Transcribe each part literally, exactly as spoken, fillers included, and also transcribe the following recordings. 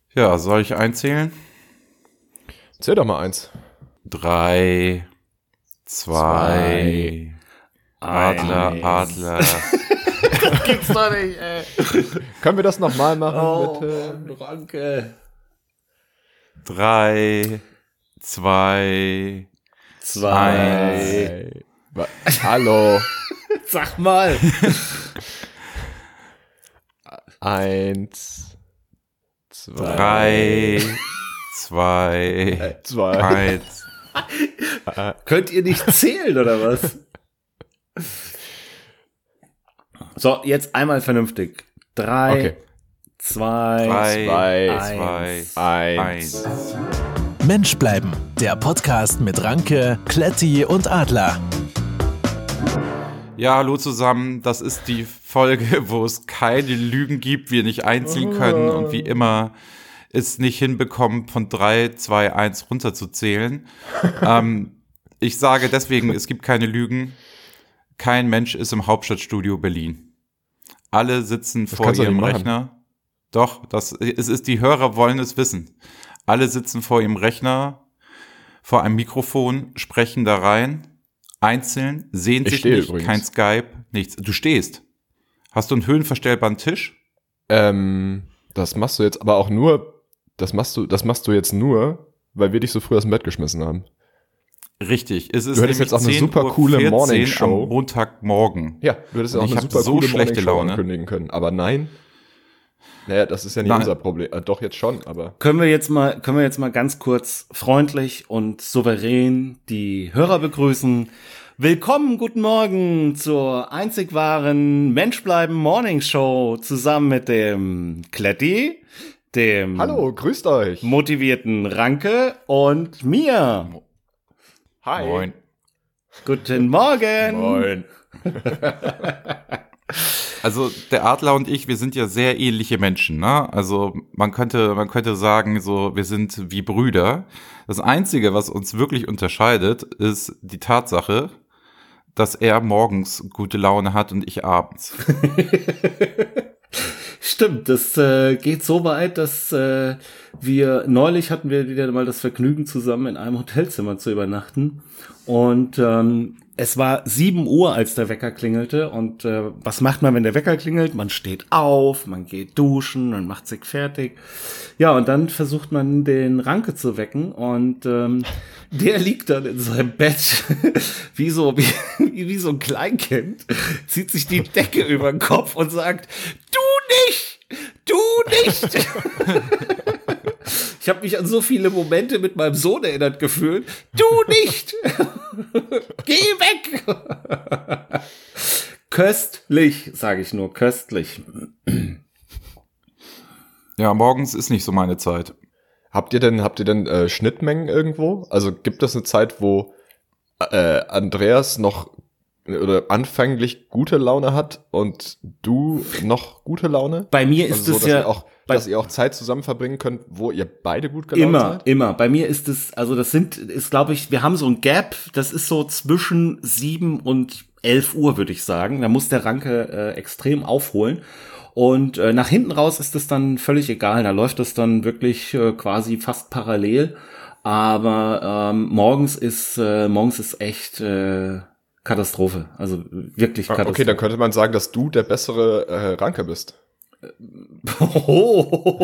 Ja, soll ich einzählen? Zähl doch mal eins. Drei, zwei, zwei Adler, eins. Adler. Das gibt's doch nicht, ey. Können wir das nochmal machen, Oh, bitte? danke. Drei, zwei, Zwei. Wa- Hallo. Sag mal. Eins. Zwei. drei, zwei, Zwei. eins. Könnt ihr nicht zählen, oder was? So, jetzt einmal vernünftig. Drei, Okay. zwei, Drei, Zwei. eins. zwei, Eins. eins. Mensch bleiben, der Podcast mit Ranke, Kletti und Adler. Ja, hallo zusammen. Das ist die Folge, wo es keine Lügen gibt, wir nicht einzeln können und wie immer es nicht hinbekommen, von drei, zwei, eins runterzuzählen. ähm, ich sage deswegen, es gibt keine Lügen. Kein Mensch ist im Hauptstadtstudio Berlin. Alle sitzen Das vor kannst du ihrem nicht machen. Rechner. Doch, das es ist, die Hörer wollen es wissen. Alle sitzen vor ihrem Rechner, vor einem Mikrofon, sprechen da rein, einzeln, sehen Ich sich stehe nicht, übrigens. kein Skype, nichts. Du stehst. Hast du einen höhenverstellbaren Tisch? Ähm, das machst du jetzt aber auch nur, das machst du, das machst du jetzt nur, weil wir dich so früh aus dem Bett geschmissen haben. Richtig. Es ist Du hättest nämlich jetzt auch eine zehn super Uhr coole vierzehn Morningshow. am Montagmorgen. Ja, du hättest ja Und auch ich eine hab super so coole schlechte Morningshow Laune. ankündigen können. Aber nein. Naja, das ist ja nicht Nein. unser Problem. Äh, doch, jetzt schon, aber. Können wir jetzt mal, können wir jetzt mal ganz kurz freundlich und souverän die Hörer begrüßen. Willkommen, guten Morgen zur einzig wahren Mensch bleiben Morning Show zusammen mit dem Kletti, dem Hallo, grüßt euch. motivierten Ranke und mir. Hi. Moin. Guten Morgen. Moin. Also der Adler und ich, wir sind ja sehr ähnliche Menschen, ne? Also man könnte, man könnte sagen, so wir sind wie Brüder. Das Einzige, was uns wirklich unterscheidet, ist die Tatsache, dass er morgens gute Laune hat und ich abends. Stimmt, das äh, geht so weit, dass äh, wir neulich hatten wir wieder mal das Vergnügen, zusammen in einem Hotelzimmer zu übernachten. Und ähm, es war sieben Uhr, als der Wecker klingelte. Und äh, was macht man, wenn der Wecker klingelt? Man steht auf, man geht duschen, man macht sich fertig. Ja, und dann versucht man, den Ranke zu wecken. Und ähm, der liegt dann in seinem Bett wie so wie, wie so ein Kleinkind, zieht sich die Decke über den Kopf und sagt, du nicht, du nicht. Ich habe mich an so viele Momente mit meinem Sohn erinnert gefühlt. Du nicht. Geh weg. Köstlich, sage ich nur, köstlich. Ja, morgens ist nicht so meine Zeit. Habt ihr denn, habt ihr denn äh, Schnittmengen irgendwo? Also gibt es eine Zeit, wo äh, Andreas noch oder anfänglich gute Laune hat und du noch gute Laune? Bei mir ist Also so, es dass ja ihr auch, bei- dass ihr auch Zeit zusammen verbringen könnt, wo ihr beide gut gelaunt immer, seid? immer. Bei mir ist es, also das sind, ist glaube ich, wir haben so ein Gap, das ist so zwischen sieben und elf Uhr, würde ich sagen. Da muss der Ranke äh, extrem aufholen. Und äh, nach hinten raus ist es dann völlig egal. Da läuft es dann wirklich äh, quasi fast parallel. Aber ähm, morgens ist äh, morgens ist echt äh, Katastrophe. Also wirklich Ah, Katastrophe. okay, dann könnte man sagen, dass du der bessere äh, Ranke bist. Oh,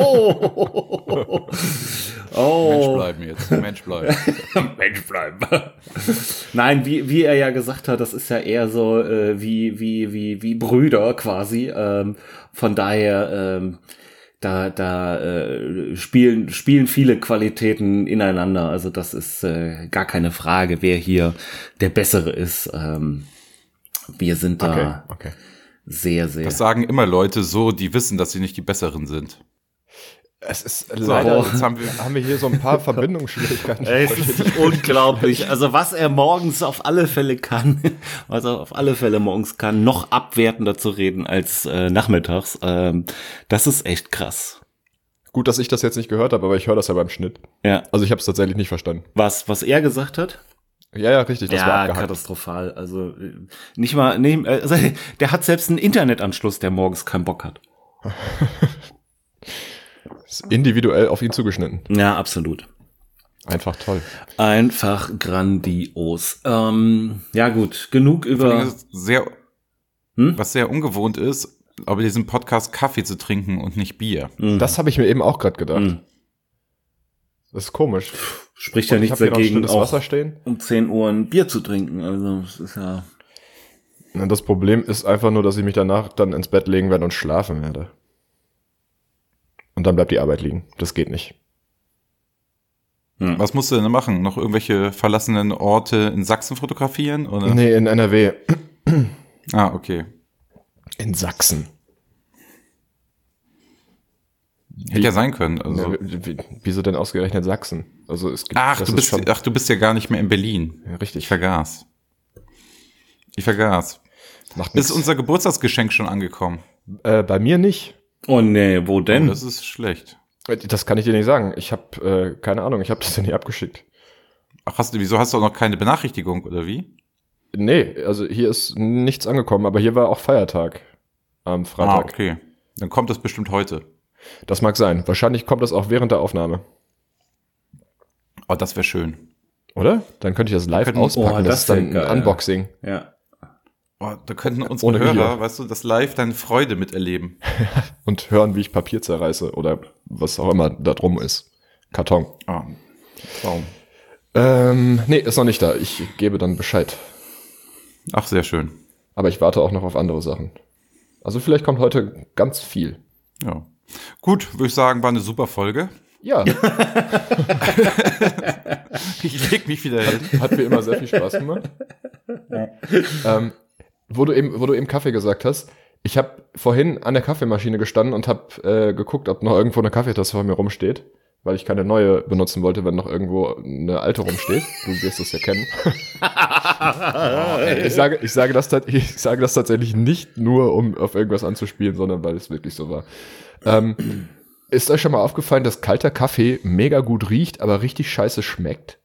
oh. Mensch bleiben jetzt, Mensch bleiben. Mensch bleiben. Nein, wie, wie er ja gesagt hat, das ist ja eher so äh, wie, wie, wie, wie Brüder quasi. Ähm, von daher, ähm, da, da äh, spielen, spielen viele Qualitäten ineinander. Also das ist äh, gar keine Frage, wer hier der Bessere ist. Ähm, wir sind da Okay, okay. sehr, sehr. Das sagen immer Leute so, die wissen, dass sie nicht die Besseren sind. Es ist So, leider, jetzt haben wir haben wir hier so ein paar Verbindungsschwierigkeiten. Ey, es ist unglaublich. Also was er morgens auf alle Fälle kann, was er auf alle Fälle morgens kann, noch abwertender zu reden als äh, nachmittags, ähm, das ist echt krass. Gut, dass ich das jetzt nicht gehört habe, aber ich höre das ja beim Schnitt. Ja, Also ich habe es tatsächlich nicht verstanden. was was er gesagt hat? Ja, ja, richtig, das war Ja, abgehakt. katastrophal. Also äh, nicht mal, nee, also, der hat selbst einen Internetanschluss, der morgens keinen Bock hat. Ist individuell auf ihn zugeschnitten. Ja, absolut. Einfach toll. Einfach grandios. Ähm, ja gut, genug über... Das ist sehr, Hm? was sehr ungewohnt ist, aber diesen Podcast Kaffee zu trinken und nicht Bier. Mhm. Das habe ich mir eben auch gerade gedacht. Mhm. Das ist komisch. Spricht ja Und ich nichts hab hier noch dagegen, stilles auch Wasser stehen. um zehn Uhr ein Bier zu trinken. Also das ist ja... Na, das Problem ist einfach nur, dass ich mich danach dann ins Bett legen werde und schlafen werde. Und dann bleibt die Arbeit liegen. Das geht nicht. Was musst du denn machen? Noch irgendwelche verlassenen Orte in Sachsen fotografieren? Oder? Nee, in N R W. Ah, okay. In Sachsen. Hätte ja sein können. Also. Ja, wie, wie, wieso denn ausgerechnet Sachsen? Also es gibt, Ach, das du ist bist, schon, ach, du bist ja gar nicht mehr in Berlin. ja, Ich richtig. vergaß. Ich vergaß. Macht Ist nix. unser Geburtstagsgeschenk schon angekommen? Äh, bei mir nicht. Oh nee, wo Oh, denn? das ist schlecht. Das kann ich dir nicht sagen. Ich habe äh, keine Ahnung. Ich habe das ja nie abgeschickt. Ach, hast du, wieso hast du auch noch keine Benachrichtigung, oder wie? Nee, also hier ist nichts angekommen. Aber hier war auch Feiertag am Ah, Freitag. okay. Dann kommt das bestimmt heute. Das mag sein. Wahrscheinlich kommt das auch während der Aufnahme. Oh, das wäre schön. Oder? Dann könnte ich das live Können- auspacken. Oh, das, das ist dann wär geil. ein Unboxing. Ja. Oh, da könnten unsere Ohne Hörer, Video. weißt du, das live deine Freude miterleben. Und hören, wie ich Papier zerreiße oder was auch immer da drum ist. Karton. Oh, Traum. Ähm, nee, ist noch nicht da. Ich gebe dann Bescheid. Ach, sehr schön. Aber ich warte auch noch auf andere Sachen. Also vielleicht kommt heute ganz viel. Ja. Gut, würde ich sagen, war eine super Folge. Ja, Ich leg mich wieder hin. hat mir immer sehr viel Spaß gemacht. ähm, wo, du eben, wo du eben Kaffee gesagt hast, ich habe vorhin an der Kaffeemaschine gestanden und habe äh, geguckt, ob noch irgendwo eine Kaffeetasse vor mir rumsteht, weil ich keine neue benutzen wollte, wenn noch irgendwo eine alte rumsteht. Du wirst es ja kennen. ich, sage, ich, sage das, tat- ich sage das tatsächlich nicht nur, um auf irgendwas anzuspielen, sondern weil es wirklich so war. Ähm, ist euch schon mal aufgefallen, dass kalter Kaffee mega gut riecht, aber richtig scheiße schmeckt?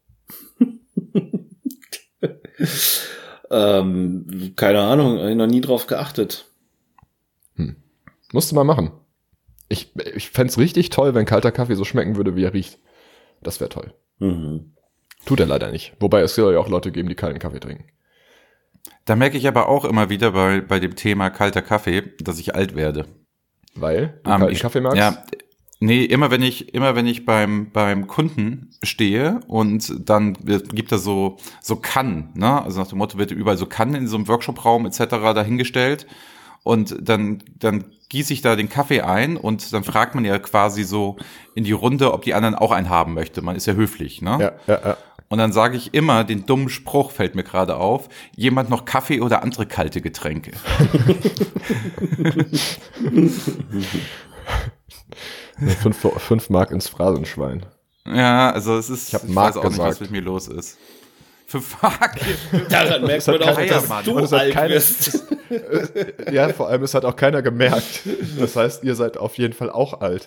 Ähm, keine Ahnung, hab ich noch nie drauf geachtet. Musst du mal machen. Ich, ich fänd's richtig toll, wenn kalter Kaffee so schmecken würde, wie er riecht. Das wäre toll. Mhm. Tut er leider nicht. Wobei es soll ja auch Leute geben, die kalten Kaffee trinken. Da merke ich aber auch immer wieder bei, bei dem Thema kalter Kaffee, dass ich alt werde. Weil du Ähm, kalten ich- Kaffee magst? Ja, nee, immer wenn ich, immer wenn ich beim, beim Kunden stehe und dann wird, gibt er so, so Kannen, ne? Also nach dem Motto wird überall so Kannen in so einem Workshopraum et cetera dahingestellt und dann, dann gieße ich da den Kaffee ein und dann fragt man ja quasi so in die Runde, ob die anderen auch einen haben möchte. Man ist ja höflich, ne? Ja, ja, ja. Und dann sage ich immer den dummen Spruch, fällt mir gerade auf, jemand noch Kaffee oder andere kalte Getränke? Fünf, fünf Mark ins Phrasenschwein. Ja, also es ist, Ich hab ich Mark weiß auch nicht, gesagt. was mit mir los ist. Fünf Mark? Daran merkt hat man auch, keiner- dass Mann. du Und es hat alt keine- bist. Ja, vor allem, es hat auch keiner gemerkt. Das heißt, ihr seid auf jeden Fall auch alt.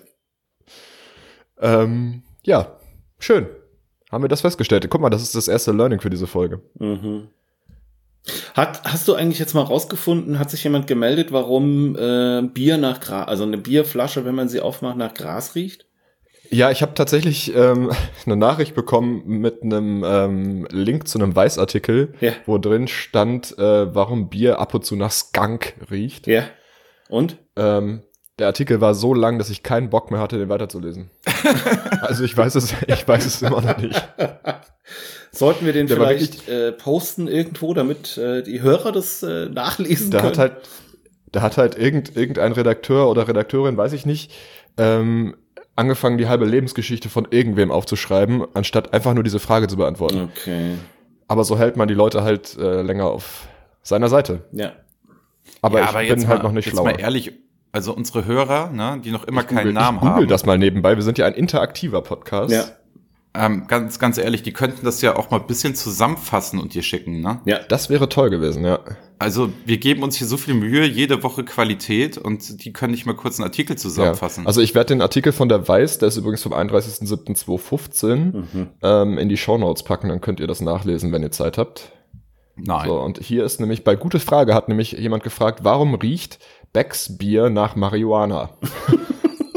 Ähm, ja, schön. Haben wir das festgestellt. Guck mal, das ist das erste Learning für diese Folge. Mhm. Hat, hast du eigentlich jetzt mal rausgefunden, hat sich jemand gemeldet, warum äh, Bier nach Gras, also eine Bierflasche, wenn man sie aufmacht, nach Gras riecht? Ja, ich habe tatsächlich ähm, eine Nachricht bekommen mit einem ähm, Link zu einem Weißartikel, Ja. wo drin stand, äh, warum Bier ab und zu nach Skunk riecht. Ja. Und? Ähm, der Artikel war so lang, dass ich keinen Bock mehr hatte, den weiterzulesen. Also ich weiß es, ich weiß es immer noch nicht. Sollten wir den Der war vielleicht äh, posten irgendwo, damit äh, die Hörer das äh, nachlesen Da können? hat halt, da hat halt irgend, irgendein Redakteur oder Redakteurin, weiß ich nicht, ähm, angefangen, die halbe Lebensgeschichte von irgendwem aufzuschreiben, anstatt einfach nur diese Frage zu beantworten. Okay. Aber so hält man die Leute halt äh, länger auf seiner Seite. Ja. Aber Ja, ich aber bin jetzt halt mal, noch nicht jetzt schlauer. mal ehrlich, also unsere Hörer, ne, die noch immer Ich keinen google, Namen ich google haben, das mal nebenbei. Wir sind ja ein interaktiver Podcast. Ja. ähm, ganz, ganz ehrlich, die könnten das ja auch mal ein bisschen zusammenfassen und dir schicken, ne? Ja. Das wäre toll gewesen, ja. Also wir geben uns hier so viel Mühe, jede Woche Qualität und die können nicht mal kurz einen Artikel zusammenfassen. Ja. Also ich werde den Artikel von der Weiß, der ist übrigens vom einunddreißigsten siebten zweitausendfünfzehn, Mhm. ähm, in die Shownotes packen, dann könnt ihr das nachlesen, wenn ihr Zeit habt. Nein. So, und hier ist nämlich, bei Gute Frage hat nämlich jemand gefragt, warum riecht Becks Bier nach Marihuana?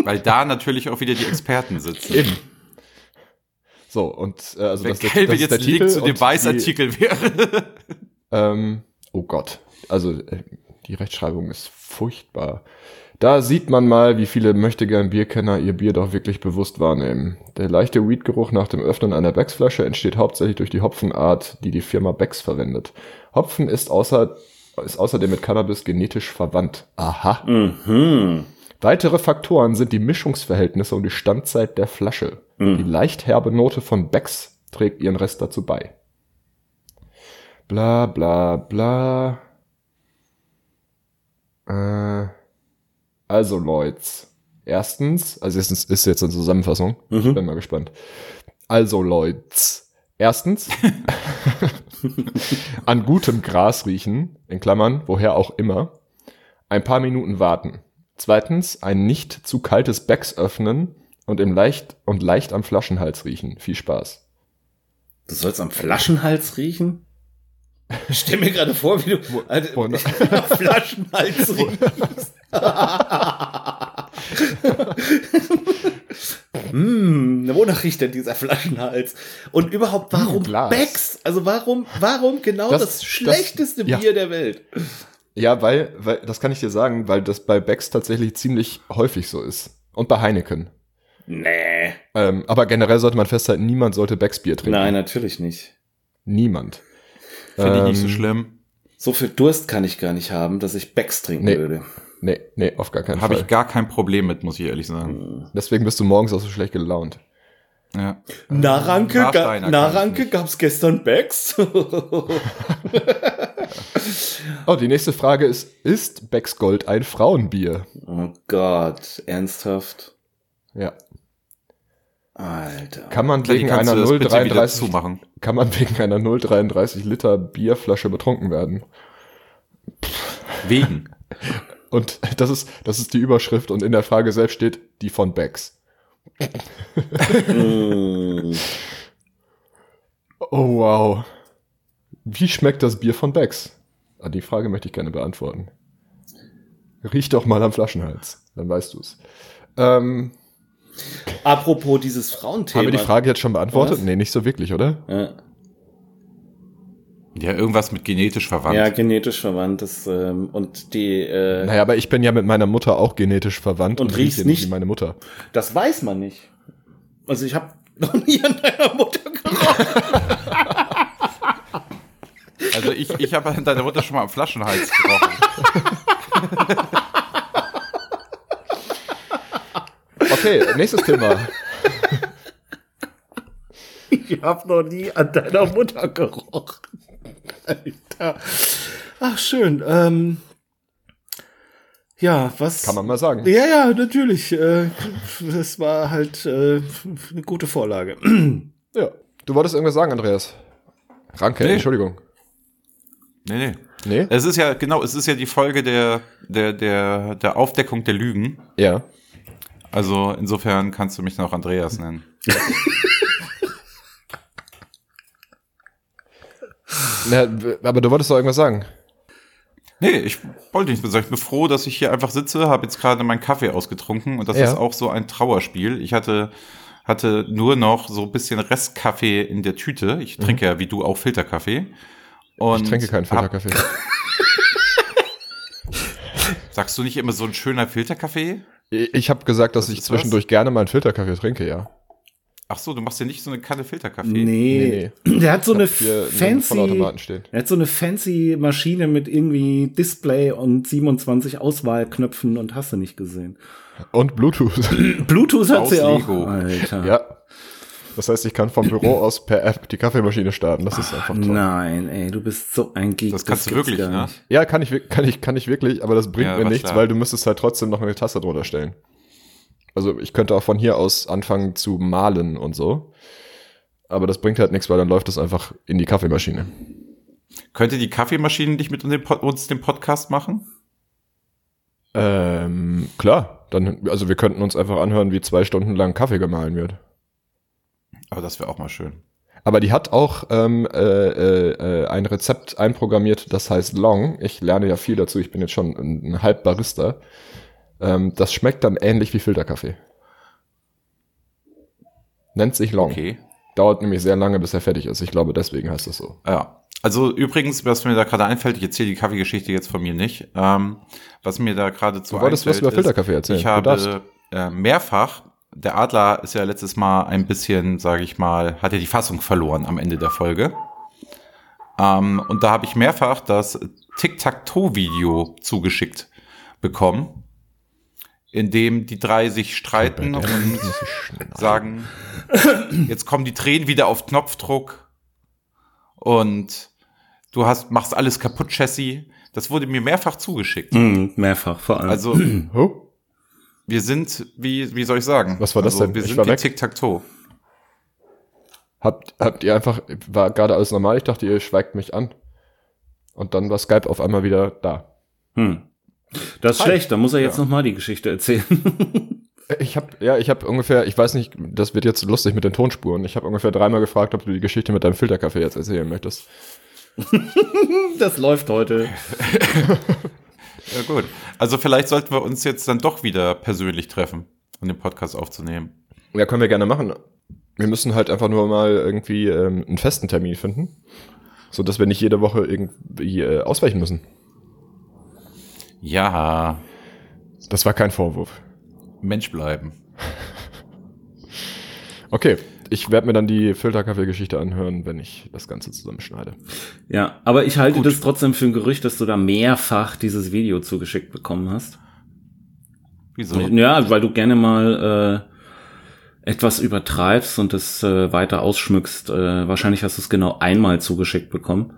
Weil da natürlich auch wieder die Experten sitzen. Eben. So, und äh, also Wenn das, das, Kelvin das ist der jetzt Link Titel zu dem und Weißartikel die, wäre. ähm, oh Gott, also äh, die Rechtschreibung ist furchtbar. Da sieht man mal, wie viele möchtegern Bierkenner ihr Bier doch wirklich bewusst wahrnehmen. Der leichte Weed-Geruch nach dem Öffnen einer Becks-Flasche entsteht hauptsächlich durch die Hopfenart, die die Firma Becks verwendet. Hopfen ist, außer, ist außerdem mit Cannabis genetisch verwandt. Aha. Mhm. Weitere Faktoren sind die Mischungsverhältnisse und die Standzeit der Flasche. Mhm. Die leicht herbe Note von Becks trägt ihren Rest dazu bei. Bla bla bla. Äh, also Leute. Erstens, also es ist, ist jetzt eine Zusammenfassung. Mhm. Ich bin mal gespannt. Also Leute. Erstens, an gutem Gras riechen, in Klammern, woher auch immer, ein paar Minuten warten. Zweitens, ein nicht zu kaltes Becks öffnen und im leicht und leicht am Flaschenhals riechen. Viel Spaß. Du sollst am Flaschenhals riechen? Ich stell mir gerade vor, wie du also, am Flaschenhals riechst. Hm, wonach riecht denn dieser Flaschenhals? Und überhaupt, warum Glas. Becks? Also warum, warum genau das, Das- das schlechteste das- ja. Bier der Welt? Ja, weil, weil, das kann ich dir sagen, weil das bei Becks tatsächlich ziemlich häufig so ist. Und bei Heineken. Nee. Ähm, aber generell sollte man festhalten, niemand sollte Becks Bier trinken. Nein, natürlich nicht. Niemand. Finde ich nicht so Ähm, schlimm. So viel Durst kann ich gar nicht haben, dass ich Becks trinken Nee. würde. Nee, nee, auf gar keinen Habe Fall. ich gar kein Problem mit, muss ich ehrlich sagen. Deswegen bist du morgens auch so schlecht gelaunt. Ja. Na, Ranke, Warsteiner ga, na, kann ich Ranke, nicht. gab's gestern Becks? Oh, die nächste Frage ist, ist Becks Gold ein Frauenbier? Oh Gott, ernsthaft? Ja. Alter. Kann man Vielleicht wegen kannst einer du das bitte wieder 0,dreiunddreißig zumachen. kann man wegen einer null Komma dreiunddreißig Liter Bierflasche betrunken werden? Wegen. Und das ist, das ist die Überschrift und in der Frage selbst steht die von Becks. Mm. Oh wow. Wie schmeckt das Bier von Becks? Ah, die Frage möchte ich gerne beantworten. Riech doch mal am Flaschenhals, dann weißt du's. Ähm, Apropos dieses Frauenthema. haben wir die Frage jetzt schon beantwortet? Was? Nee, nicht so wirklich, oder? Ja, Ja, irgendwas mit genetisch verwandt. ja, genetisch verwandt ist, ähm, und die, äh, Naja, aber ich bin ja mit meiner Mutter auch genetisch verwandt Und und, riechst rieche nicht- wie meine Mutter. das weiß man nicht. Also ich habe noch nie an deiner Mutter gerochen. Also ich, ich habe an deiner Mutter schon mal am Flaschenhals gerochen. Okay, nächstes Thema. Ich habe noch nie an deiner Mutter gerochen. Alter. Ach, schön. Ähm, ja, was? Kann man mal sagen. Ja, ja, natürlich. Äh, das war halt äh, eine gute Vorlage. Ja. Du wolltest irgendwas sagen, Andreas? Ranke, Nee. Entschuldigung. Nee, nee. Nee? Es ist ja, genau, es ist ja die Folge der, der, der, der Aufdeckung der Lügen. Ja. Also insofern kannst du mich noch Andreas nennen. Na, aber du wolltest doch irgendwas sagen. Nee, ich wollte nicht mehr sagen. Ich bin froh, dass ich hier einfach sitze, habe jetzt gerade meinen Kaffee ausgetrunken und das Ja. ist auch so ein Trauerspiel. Ich hatte, hatte nur noch so ein bisschen Restkaffee in der Tüte. Ich trinke ja wie du auch Filterkaffee. Und Ich trinke keinen hab- Filterkaffee. Sagst du nicht immer so ein schöner Filterkaffee? Ich habe gesagt, dass Was ich ist zwischendurch gerne mal einen Filterkaffee trinke, ja. Ach so, du machst ja nicht so eine Kanne Filterkaffee. Nee. Nee, Der hat so eine Ich hab hier einen fancy, Vollautomaten stehen. er hat so eine fancy Maschine mit irgendwie Display und siebenundzwanzig Auswahlknöpfen und hast du nicht gesehen. Und Bluetooth. Bluetooth hat Aus sie auch. Lego. Alter. Ja. Das heißt, ich kann vom Büro aus per App die Kaffeemaschine starten. Das ist einfach toll. Nein, ey, du bist so ein Geek. Das kannst du gibt's wirklich, gar ne? nicht. Ja, kann ich, wir- kann ich, kann ich wirklich, aber das bringt Ja, mir war nichts, klar. weil du müsstest halt trotzdem noch eine Tasse drunter stellen. Also ich könnte auch von hier aus anfangen zu malen und so. Aber das bringt halt nichts, weil dann läuft das einfach in die Kaffeemaschine. Könnte die Kaffeemaschine nicht mit dem Pod- uns den Podcast machen? Ähm, klar. Dann, also wir könnten uns einfach anhören, wie zwei Stunden lang Kaffee gemahlen wird. Aber das wäre auch mal schön. Aber die hat auch ähm, äh, äh, ein Rezept einprogrammiert, das heißt Long. Ich lerne ja viel dazu, ich bin jetzt schon ein, ein halb Barista. Ähm, das schmeckt dann ähnlich wie Filterkaffee. Nennt sich Long. Okay. Dauert nämlich sehr lange, bis er fertig ist. Ich glaube, deswegen heißt das so. Ja. Also übrigens, was mir da gerade einfällt, ich erzähle die Kaffeegeschichte jetzt von mir nicht. Ähm, was mir da gerade zu Du wolltest was über Filterkaffee erzählen. Ich Du darfst. habe äh, mehrfach, der Adler ist ja letztes Mal ein bisschen, sage ich mal, hat er die Fassung verloren am Ende der Folge. Ähm, und da habe ich mehrfach das Tic-Tac-Toe-Video zugeschickt bekommen, in dem die drei sich streiten und sagen, jetzt kommen die Tränen wieder auf Knopfdruck und du hast, machst alles kaputt, Chassis. Das wurde mir mehrfach zugeschickt. Mm, mehrfach, vor allem. Also, Oh. wir sind, wie, wie soll ich sagen? Was war das also, denn? Wir Ich sind war wie weg. Tic-Tac-Toe. Habt, habt ihr einfach, war gerade alles normal, ich dachte, ihr schweigt mich an. Und dann war Skype auf einmal wieder da. Hm. Das ist Hi. schlecht, da muss er jetzt Ja. noch mal die Geschichte erzählen. Ich habe, ja, ich habe ungefähr, ich weiß nicht, das wird jetzt lustig mit den Tonspuren. Ich habe ungefähr dreimal gefragt, ob du die Geschichte mit deinem Filterkaffee jetzt erzählen möchtest. Das läuft heute. Ja, gut. Also vielleicht sollten wir uns jetzt dann doch wieder persönlich treffen, um den Podcast aufzunehmen. Ja, können wir gerne machen. Wir müssen halt einfach nur mal irgendwie ähm, einen festen Termin finden, so dass wir nicht jede Woche irgendwie äh, ausweichen müssen. Ja, Das war kein Vorwurf. Mensch bleiben. Okay, ich werde mir dann die Filterkaffee-Geschichte anhören, wenn ich das Ganze zusammenschneide. Ja, aber ich halte Gut. das trotzdem für ein Gerücht, dass du da mehrfach dieses Video zugeschickt bekommen hast. Wieso? Ja, weil du gerne mal äh, etwas übertreibst und es äh, weiter ausschmückst. Äh, wahrscheinlich hast du es genau einmal zugeschickt bekommen.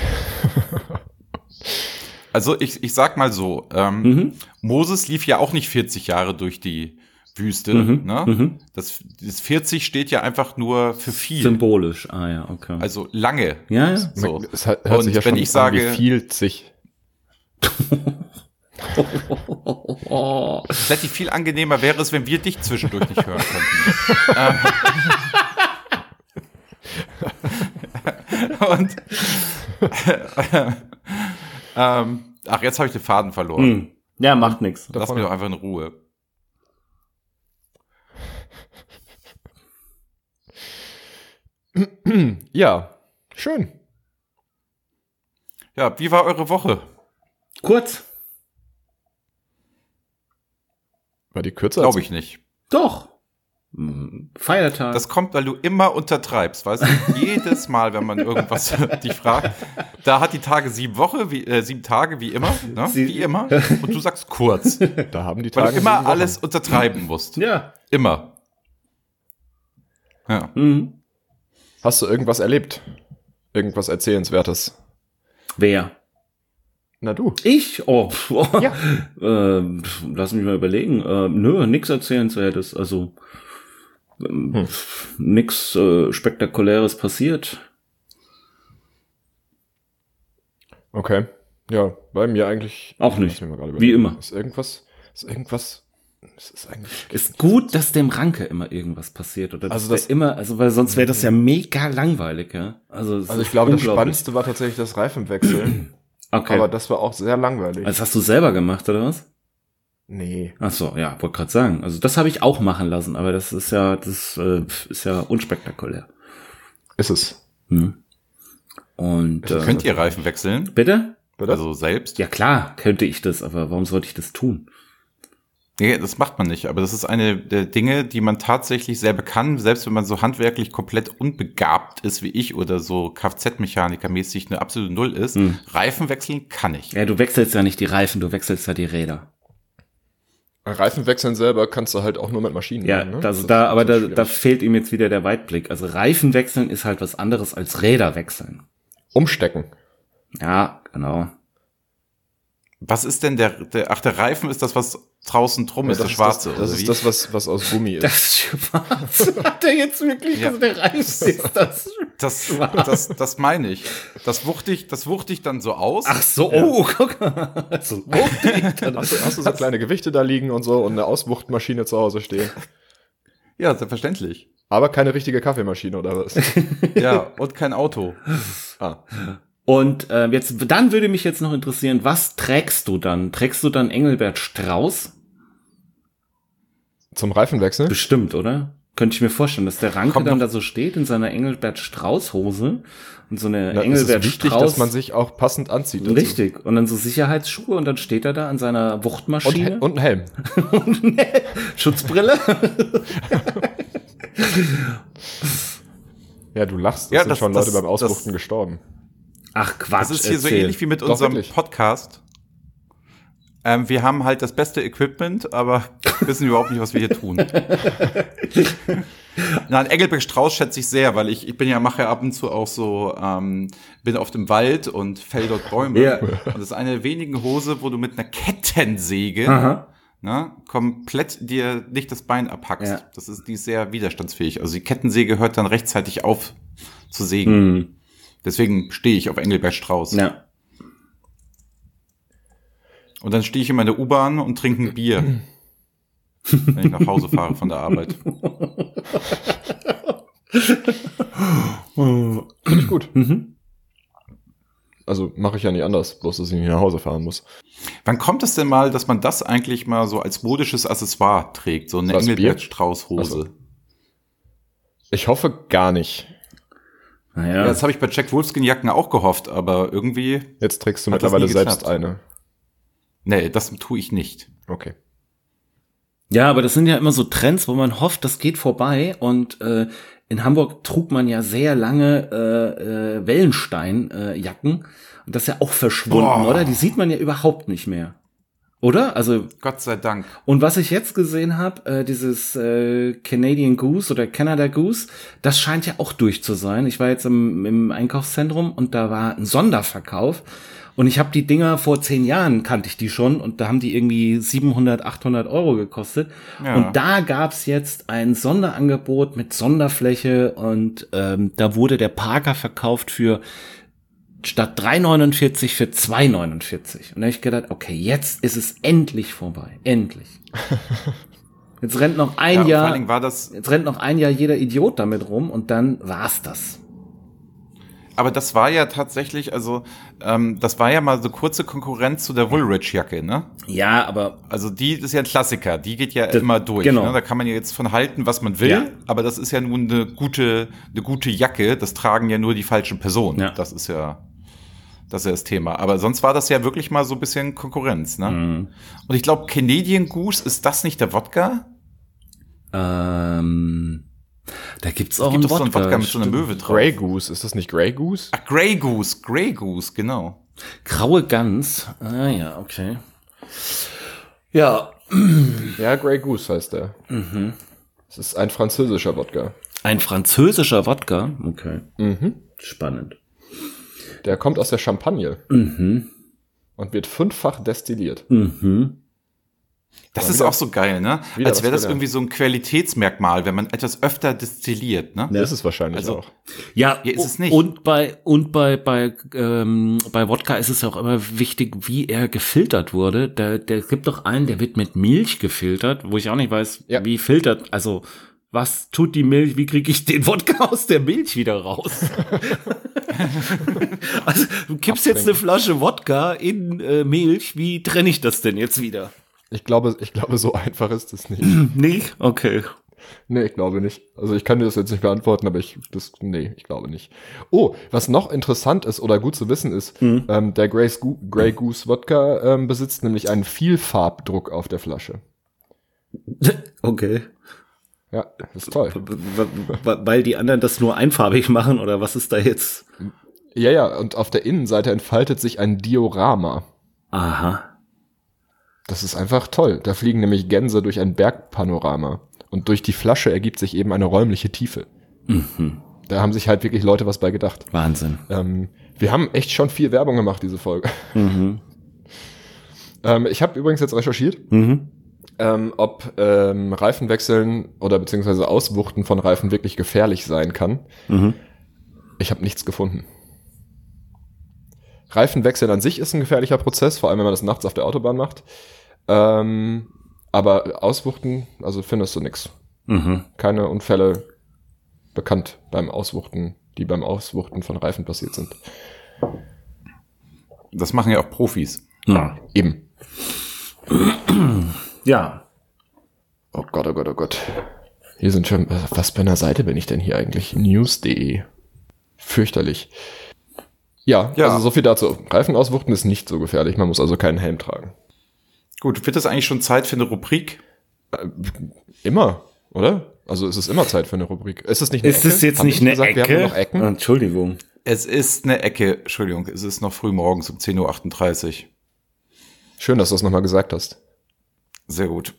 Also ich, ich sag mal so, ähm, Mhm. Moses lief ja auch nicht vierzig Jahre durch die Wüste. Mhm. Ne? Mhm. Das, das vierzig steht ja einfach nur für viel. Symbolisch. Ah ja, okay. Also lange. Ja, ja. So. Es hat, hört Und sich ja wenn schon ich sage- an wie viel sich. Oh. Relativ viel angenehmer wäre es, wenn wir dich zwischendurch nicht hören könnten. ähm. Und ähm, ach, jetzt habe ich den Faden verloren. Hm. Ja, macht nix. Lass Davon- mich doch einfach in Ruhe. Ja, schön. Ja, wie war eure Woche? Kurz. War die kürzer? Glaube als- ich nicht. Doch. Hm, Feiertag. Das kommt, weil du immer untertreibst, weißt du? Jedes Mal, wenn man irgendwas dich fragt, da hat die Tage sieben Woche, wie, äh, sieben Tage, wie immer, ne? Sie- wie immer. Und du sagst kurz, Da haben die weil Tage du immer sieben Wochen. alles untertreiben musst. ja. Immer. Ja. Mhm. Hast du irgendwas erlebt? Irgendwas Erzählenswertes? Wer? Na du. Ich? Oh, pf, oh. Ja. Ähm, pf, lass mich mal überlegen. Ähm, nö, nix Erzählenswertes. Also ähm, Hm. pf, nix äh, Spektakuläres passiert. Okay. Ja, bei mir eigentlich Auch nicht. Lass mich mal gerade Wie überlegen. immer. Ist irgendwas, ist irgendwas, ist es eigentlich, Ist gut, dass dem Ranke immer irgendwas passiert. Oder Also das, das- wär immer, also weil sonst wäre das ja mega langweilig, ja. Also, es also ist ich glaube, das unglaublich. Spannendste war tatsächlich das Reifenwechseln, Okay. aber das war auch sehr langweilig. Das hast du selber gemacht, oder was? nee. Ach so, ja, wollte gerade sagen. Also das habe ich auch machen lassen, aber das ist ja, das äh, ist ja unspektakulär. Ist es. Hm. Und äh, Könnt ihr Reifen wechseln? bitte? Bitte? Also selbst? Ja klar, könnte ich das, aber warum sollte ich das tun? Nee, das macht man nicht. Aber das ist eine der Dinge, die man tatsächlich selber kann, selbst wenn man so handwerklich komplett unbegabt ist wie ich oder so Kfz-Mechaniker-mäßig eine absolute Null ist. Hm. Reifen wechseln kann ich. Ja, du wechselst ja nicht die Reifen, du wechselst ja die Räder. Reifenwechseln selber kannst du halt auch nur mit Maschinen Ja, machen, ne? also Das da, ist aber da, schwierig. da fehlt ihm jetzt wieder der Weitblick. Also Reifen wechseln ist halt was anderes als Räder wechseln. Umstecken. Ja, genau. Was ist denn der, der, ach, der Reifen ist das, was draußen drum ist, das das Schwarze, Das, oder das wie? ist das, was, was aus Gummi ist. Das Schwarze hat er jetzt wirklich, Ja. also der Reifen ist das. Das, Schwarz. das, das meine ich. Das wuchte ich, das wuchte ich dann so aus. Ach so, oh, guck mal. Also, dann. Hast du, hast du so kleine Gewichte da liegen und so und eine Auswuchtmaschine zu Hause stehen? Ja, selbstverständlich. Aber keine richtige Kaffeemaschine oder was? Ja, und kein Auto. Ah. Und äh, jetzt, dann würde mich jetzt noch interessieren, was trägst du dann? Trägst du dann Engelbert Strauß? Zum Reifenwechsel? Bestimmt, oder? Könnte ich mir vorstellen, dass der Ranke Kommt dann noch- da so steht in seiner Engelbert-Strauß-Hose und so eine Na, es ist wichtig, Engelbert-Strauß. dass man sich auch passend anzieht. dazu. Richtig. Und dann so Sicherheitsschuhe und dann steht er da an seiner Und, Wuchtmaschine. He- und ein Helm. Schutzbrille. Ja, du lachst. Es Ja, sind das- schon das- Leute beim Ausbuchten das- gestorben. Ach Quatsch. Das ist hier so erzähl. ähnlich wie mit Doch, unserem wirklich. Podcast. Ähm, wir haben halt das beste Equipment, aber wissen überhaupt nicht, was wir hier tun. Nein, Engelbert Strauß schätze ich sehr, weil ich, ich bin ja, mache ja ab und zu auch so, ähm, bin oft im Wald und fäll dort Bäume. Ja. Und das ist eine der wenigen Hose, wo du mit einer Kettensäge Aha. ne, komplett dir nicht das Bein abhackst. Ja. Das ist, die ist sehr widerstandsfähig. Also die Kettensäge hört dann rechtzeitig auf zu sägen. Hm. Deswegen stehe ich auf Engelbert Strauß. Ja. Und dann stehe ich in meiner U-Bahn und trinke ein Bier, wenn ich nach Hause fahre von der Arbeit. Finde ich gut. Mhm. Also mache ich ja nicht anders, bloß dass ich nicht nach Hause fahren muss. Wann kommt es denn mal, dass man das eigentlich mal so als modisches Accessoire trägt? So eine Was, Bier? Engelbert Strauß-Hose. Ach so. Ich hoffe gar nicht. Naja. Ja, das habe ich bei Jack Wolfskin-Jacken auch gehofft, aber irgendwie, Jetzt trägst du Hat das mittlerweile nie selbst geklappt? eine. nee, das tue ich nicht. Okay. Ja, aber das sind ja immer so Trends, wo man hofft, das geht vorbei. Und äh, in Hamburg trug man ja sehr lange äh, äh, Wellenstein-Jacken. Und das ist ja auch verschwunden, Boah. oder? Die sieht man ja überhaupt nicht mehr. Oder? Also, Gott sei Dank. und was ich jetzt gesehen habe, äh, dieses äh, Canadian Goose oder Canada Goose, das scheint ja auch durch zu sein. Ich war jetzt im, im Einkaufszentrum und da war ein Sonderverkauf. Und ich habe die Dinger vor zehn Jahren, kannte ich die schon, und da haben die irgendwie siebenhundert, achthundert Euro gekostet. Ja. Und da gab's jetzt ein Sonderangebot mit Sonderfläche und ähm, da wurde der Parker verkauft für statt drei neunundvierzig für zwei neunundvierzig. Und da hab ich gedacht, okay, jetzt ist es endlich vorbei. Endlich. Jetzt rennt noch ein Ja, und vor Jahr, allen Dingen war das, jetzt rennt noch ein Jahr jeder Idiot damit rum und dann war's das. aber das war ja tatsächlich, also ähm, das war ja mal so kurze Konkurrenz zu der Woolrich-Jacke, ne? Ja, aber Also die ist ja ein Klassiker, die geht ja Das- immer durch. genau. Ne? Da kann man ja jetzt von halten, was man will, Ja. aber das ist ja nun eine gute, eine gute Jacke. Das tragen ja nur die falschen Personen. Ja. Das ist ja, das ist ja das Thema. Aber sonst war das ja wirklich mal so ein bisschen Konkurrenz. Ne? Mhm. Und ich glaube, Canadian Goose, ist das nicht der Wodka? ähm, da gibt's auch Gibt einen es so einen Wodka. Wodka mit so einer stimmt. Möwe drauf? Grey Goose, ist das nicht Grey Goose? Ach, Grey Goose, Grey Goose, genau. Graue Gans. Ah ja, okay. Ja, Ja, Grey Goose heißt der. mhm. Es ist ein französischer Wodka. Ein französischer Wodka. Okay, Mhm. spannend. Der kommt aus der Champagne Mhm. und wird fünffach destilliert. Mhm. Das Ja, ist wieder- auch so geil, ne? wieder Als was wäre das gelernt. irgendwie so ein Qualitätsmerkmal, wenn man etwas öfter destilliert, ne? Ja. Ist es wahrscheinlich Also- auch. Ja, Ja, ist es nicht. Und bei und bei bei ähm, bei Wodka ist es ja auch immer wichtig, wie er gefiltert wurde. Der der gibt doch einen, der wird mit Milch gefiltert, wo ich auch nicht weiß, Ja. wie filtert. Also was tut die Milch? Wie kriege ich den Wodka aus der Milch wieder raus? Also du kippst jetzt eine Flasche Wodka in äh, Milch. Wie trenne ich das denn jetzt wieder? Ich glaube, ich glaube, so einfach ist es nicht. Nicht? Okay. Nee, ich glaube nicht. Also ich kann dir das jetzt nicht beantworten, aber ich, das, nee, ich glaube nicht. Oh, was noch interessant ist oder gut zu wissen ist, Mhm. ähm, der Grey, Sco- Grey Goose Wodka ähm, besitzt nämlich einen Vielfarbdruck auf der Flasche. Okay. Ja, das ist toll. W- w- Weil die anderen das nur einfarbig machen oder was ist da jetzt? Ja, ja, und auf der Innenseite entfaltet sich ein Diorama. Aha. Das ist einfach toll. Da fliegen nämlich Gänse durch ein Bergpanorama. Und durch die Flasche ergibt sich eben eine räumliche Tiefe. Mhm. Da haben sich halt wirklich Leute was bei gedacht. Wahnsinn. Ähm, wir haben echt schon viel Werbung gemacht, diese Folge. Mhm. Ähm, ich habe übrigens jetzt recherchiert, Mhm. ähm, ob ähm, Reifenwechseln oder beziehungsweise Auswuchten von Reifen wirklich gefährlich sein kann. Mhm. Ich habe nichts gefunden. Reifenwechseln an sich ist ein gefährlicher Prozess, vor allem wenn man das nachts auf der Autobahn macht. Ähm, aber Auswuchten, also findest du nix. Mhm. Keine Unfälle bekannt beim Auswuchten, die beim Auswuchten von Reifen passiert sind. Das machen ja auch Profis. Ja. Eben. Ja. Oh Gott, oh Gott, oh Gott. Hier sind schon, was bei einer Seite bin ich denn hier eigentlich? news punkt de. Fürchterlich. Ja, Ja. also so viel dazu. Reifen auswuchten ist nicht so gefährlich, man muss also keinen Helm tragen. Gut, wird das eigentlich schon Zeit für eine Rubrik? Äh, immer, oder? Also es ist immer Zeit für eine Rubrik. Ist es nicht eine Ist Ecke? es jetzt Hab nicht ich eine gesagt, Ecke? Wir haben noch Ecken? Ah, Entschuldigung. Es ist eine Ecke, Entschuldigung, es ist noch früh morgens um zehn Uhr achtunddreißig. Schön, dass du das nochmal gesagt hast. Sehr gut.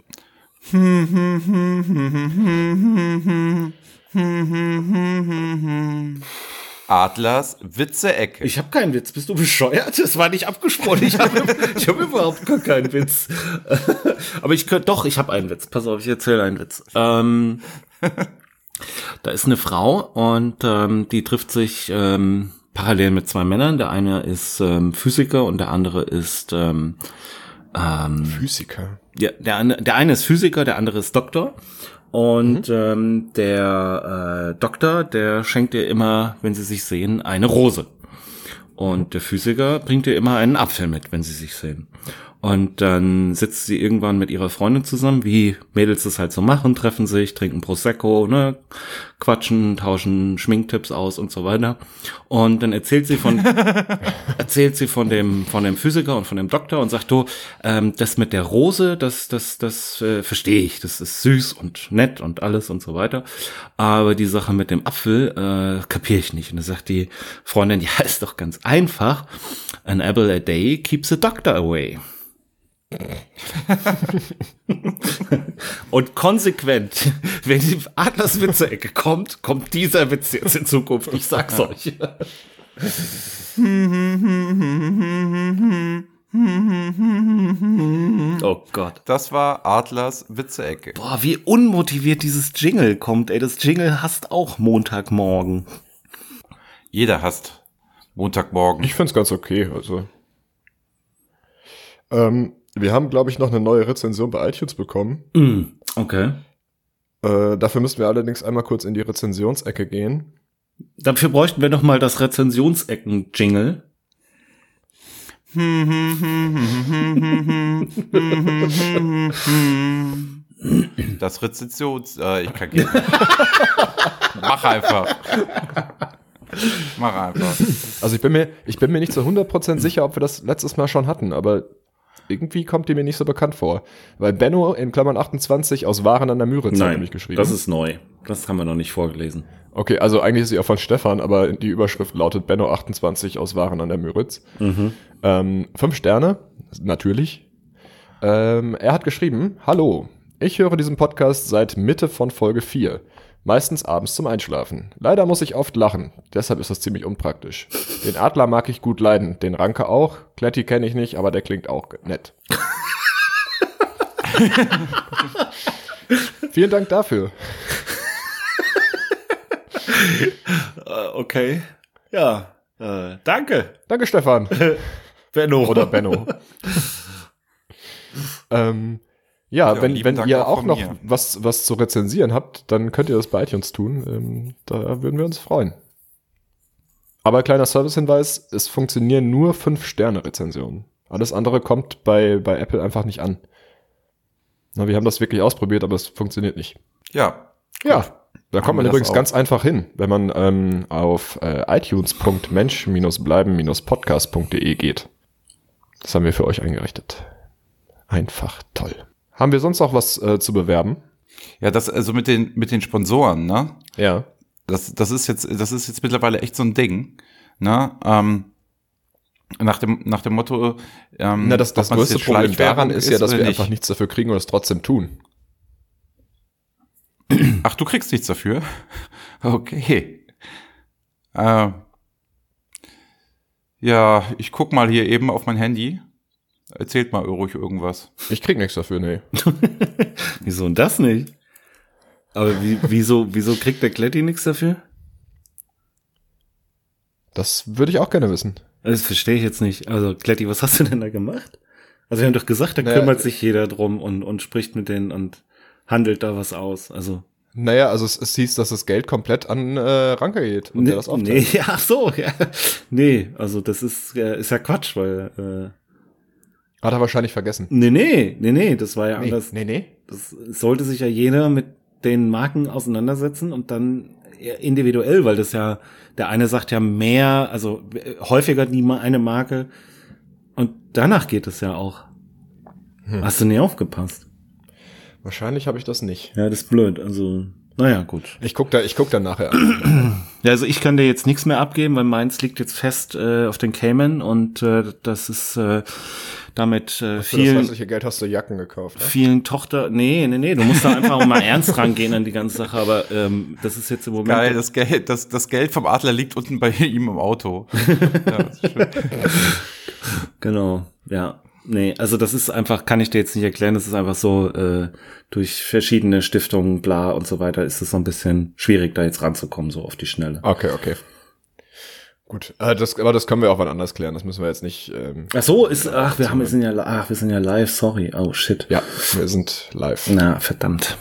Adlers Witze-Ecke. Ich habe keinen Witz. Bist du bescheuert? Das war nicht abgesprochen. Ich habe ich hab überhaupt gar keinen Witz. Aber ich könnte doch, ich habe einen Witz. Pass auf, ich erzähle einen Witz. Ähm, da ist eine Frau und ähm, die trifft sich ähm, parallel mit zwei Männern. Der eine ist ähm, Physiker und der andere ist ähm, ähm, Physiker. ja, der, eine- der eine ist Physiker, der andere ist Doktor. Und ähm, der äh, Doktor, der schenkt ihr immer, wenn sie sich sehen, eine Rose. Und der Physiker bringt ihr immer einen Apfel mit, wenn sie sich sehen. Und dann sitzt sie irgendwann mit ihrer Freundin zusammen, wie Mädels das halt so machen, treffen sich, trinken Prosecco, ne, quatschen, tauschen Schminktipps aus und so weiter. Und dann erzählt sie von erzählt sie von dem von dem Physiker und von dem Doktor und sagt, du, ähm, das mit der Rose, das das das äh, verstehe ich, das ist süß und nett und alles und so weiter. Aber die Sache mit dem Apfel äh, kapiere ich nicht. Und dann sagt die Freundin, ja, ist doch ganz einfach. An apple a day keeps the doctor away. Und konsequent, wenn die Adlers Witze-Ecke kommt, kommt dieser Witz jetzt in Zukunft. Ich sag's euch. Oh Gott. Das war Adlers Witze-Ecke. Boah, wie unmotiviert dieses Jingle kommt, ey. Das Jingle hasst auch Montagmorgen. Jeder hasst Montagmorgen. Ich find's ganz okay, also. Ähm, wir haben, glaube ich, noch eine neue Rezension bei iTunes bekommen. Mm, okay. Äh, dafür müssen wir allerdings einmal kurz in die Rezensionsecke gehen. Dafür bräuchten wir noch mal das Rezensionsecken-Jingle. Das Rezensions... Äh, ich kann gehen. Mach einfach. Mach einfach. Also ich bin mir, ich bin mir nicht zu hundert Prozent sicher, ob wir das letztes Mal schon hatten, aber irgendwie kommt die mir nicht so bekannt vor. Weil Benno in Klammern achtundzwanzig aus Waren an der Müritz hat nämlich geschrieben. das ist neu. Das haben wir noch nicht vorgelesen. Okay, also eigentlich ist sie auch von Stefan, aber die Überschrift lautet Benno achtundzwanzig aus Waren an der Müritz. Mhm. Ähm, fünf Sterne, natürlich. Ähm, er hat geschrieben, hallo, ich höre diesen Podcast seit Mitte von Folge vier. Meistens abends zum Einschlafen. Leider muss ich oft lachen, deshalb ist das ziemlich unpraktisch. Den Adler mag ich gut leiden, den Ranke auch. Kletti kenne ich nicht, aber der klingt auch nett. Vielen Dank dafür. Äh, okay. Ja. Äh, danke. Danke, Stefan. Benno. Oder Benno. ähm, ja, Ja, wenn, lieben wenn Dank ihr auch auch von noch mir. was, was zu rezensieren habt, dann könnt ihr das bei iTunes tun. Ähm, da würden wir uns freuen. Aber kleiner Servicehinweis, es funktionieren nur fünf Sterne Rezensionen. Alles andere kommt bei, bei Apple einfach nicht an. Na, wir haben das wirklich ausprobiert, aber es funktioniert nicht. Ja. Ja, da kommt man wir das übrigens auch. ganz einfach hin, wenn man ähm, auf äh, itunes punkt mensch bleiben podcast punkt de geht. Das haben wir für euch eingerichtet. Einfach toll. Haben wir sonst noch was äh, zu bewerben? Ja, das, also mit den, mit den Sponsoren, ne? Ja. Das, das ist jetzt, das ist jetzt mittlerweile echt so ein Ding, ne? Ähm, nach dem, nach dem Motto, ähm, Na, das, das ob man's größte jetzt Problem daran Schleichwerbung ist ja, dass oder wir nicht. einfach nichts dafür kriegen und es trotzdem tun. Ach, du kriegst nichts dafür? Okay. Äh, ja, ich guck mal hier eben auf mein Handy. Erzählt mal ruhig irgendwas. Ich krieg nichts dafür, nee. Wieso denn das nicht? Aber wie, wieso, wieso kriegt der Kletti nichts dafür? Das würde ich auch gerne wissen. Das verstehe ich jetzt nicht. Also, Kletti, was hast du denn da gemacht? Also, wir haben doch gesagt, da Naja, kümmert sich jeder drum und, und spricht mit denen und handelt da was aus. Also. Naja, also es, es hieß, dass das Geld komplett an äh, Ranke geht und der das aufteilt. nee, ja, ach so, ja. Nee, also das ist, äh, ist ja Quatsch, weil, Hat er wahrscheinlich vergessen. Nee, nee, nee, nee, das war ja Nee, anders. nee, nee. Das sollte sich ja jeder mit den Marken auseinandersetzen und dann individuell, weil das ja, der eine sagt ja mehr, also häufiger die mal eine Marke und danach geht es ja auch. Hm. Hast du nie aufgepasst? Wahrscheinlich habe ich das nicht. Ja, das ist blöd, also, naja, gut. Ich guck da, ich guck da nachher an. Ja, also ich kann dir jetzt nichts mehr abgeben, weil meins liegt jetzt fest äh, auf den Cayman und äh, das ist äh, damit äh, Für vielen, das restliche Geld hast du Jacken gekauft, ne? vielen Tochter, nee, nee, nee, du musst da einfach auch mal ernst rangehen an die ganze Sache, aber ähm, das ist jetzt im Moment. Geil, das Geld, das, das Geld vom Adler liegt unten bei ihm im Auto. Ja, das ist schön. Genau, ja. Nee, also das ist einfach, kann ich dir jetzt nicht erklären, das ist einfach so, äh, durch verschiedene Stiftungen, bla und so weiter, ist es so ein bisschen schwierig, da jetzt ranzukommen, so auf die Schnelle. Okay, okay. Gut, äh, das, aber das können wir auch wann anders klären, das müssen wir jetzt nicht. Ähm, Ach so, ist, ach, wir haben, wir sind ja, ach, wir sind ja live, sorry, oh shit. Ja, wir sind live. Na, verdammt.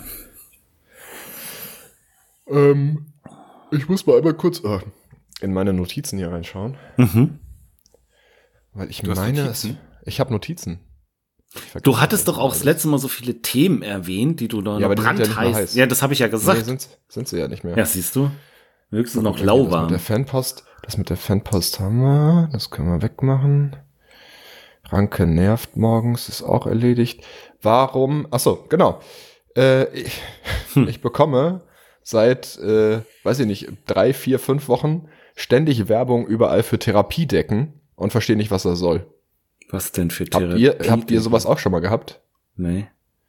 Ähm, ich muss mal einmal kurz äh, in meine Notizen hier reinschauen. Mhm. Weil ich Du hast meine, Notizen? ich habe Notizen. Ich Du hattest doch auch alles. das letzte Mal so viele Themen erwähnt, die du da Ja, noch aber die sind ja nicht mehr brandheiß. heiß. Ja, das habe ich ja Nee, gesagt. sind, sind sie ja nicht mehr. Ja, siehst du? Höchstens noch Das mit lauwarm. der Fanpost, das mit der Fanpost haben wir, das können wir wegmachen. Ranke nervt morgens, ist auch erledigt. Warum, ach so, genau. Äh, ich, Hm. ich bekomme seit, äh, weiß ich nicht, drei, vier, fünf Wochen ständig Werbung überall für Therapiedecken und verstehe nicht, was das soll. Was denn für Habt Therapie? ihr, habt ihr sowas auch schon mal gehabt? Nee.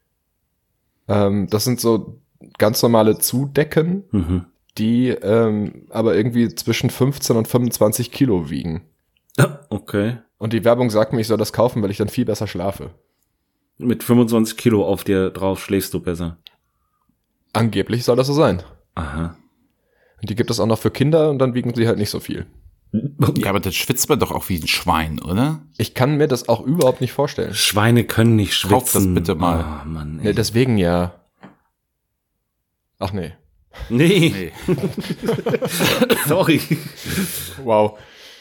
Ähm, das sind so ganz normale Zudecken, Mhm. die ähm, aber irgendwie zwischen fünfzehn und fünfundzwanzig Kilo wiegen. Okay. Und die Werbung sagt mir, ich soll das kaufen, weil ich dann viel besser schlafe. Mit fünfundzwanzig Kilo auf dir drauf schläfst du besser. Angeblich soll das so sein. Aha. Und die gibt es auch noch für Kinder und dann wiegen sie halt nicht so viel. Ja, aber dann schwitzt man doch auch wie ein Schwein, oder? Ich kann mir das auch überhaupt nicht vorstellen. Schweine können nicht schwitzen. Kauf das bitte mal. Oh, Mann, ey. Ne, deswegen ja. Ach nee. Nee. Nee. Sorry. Wow.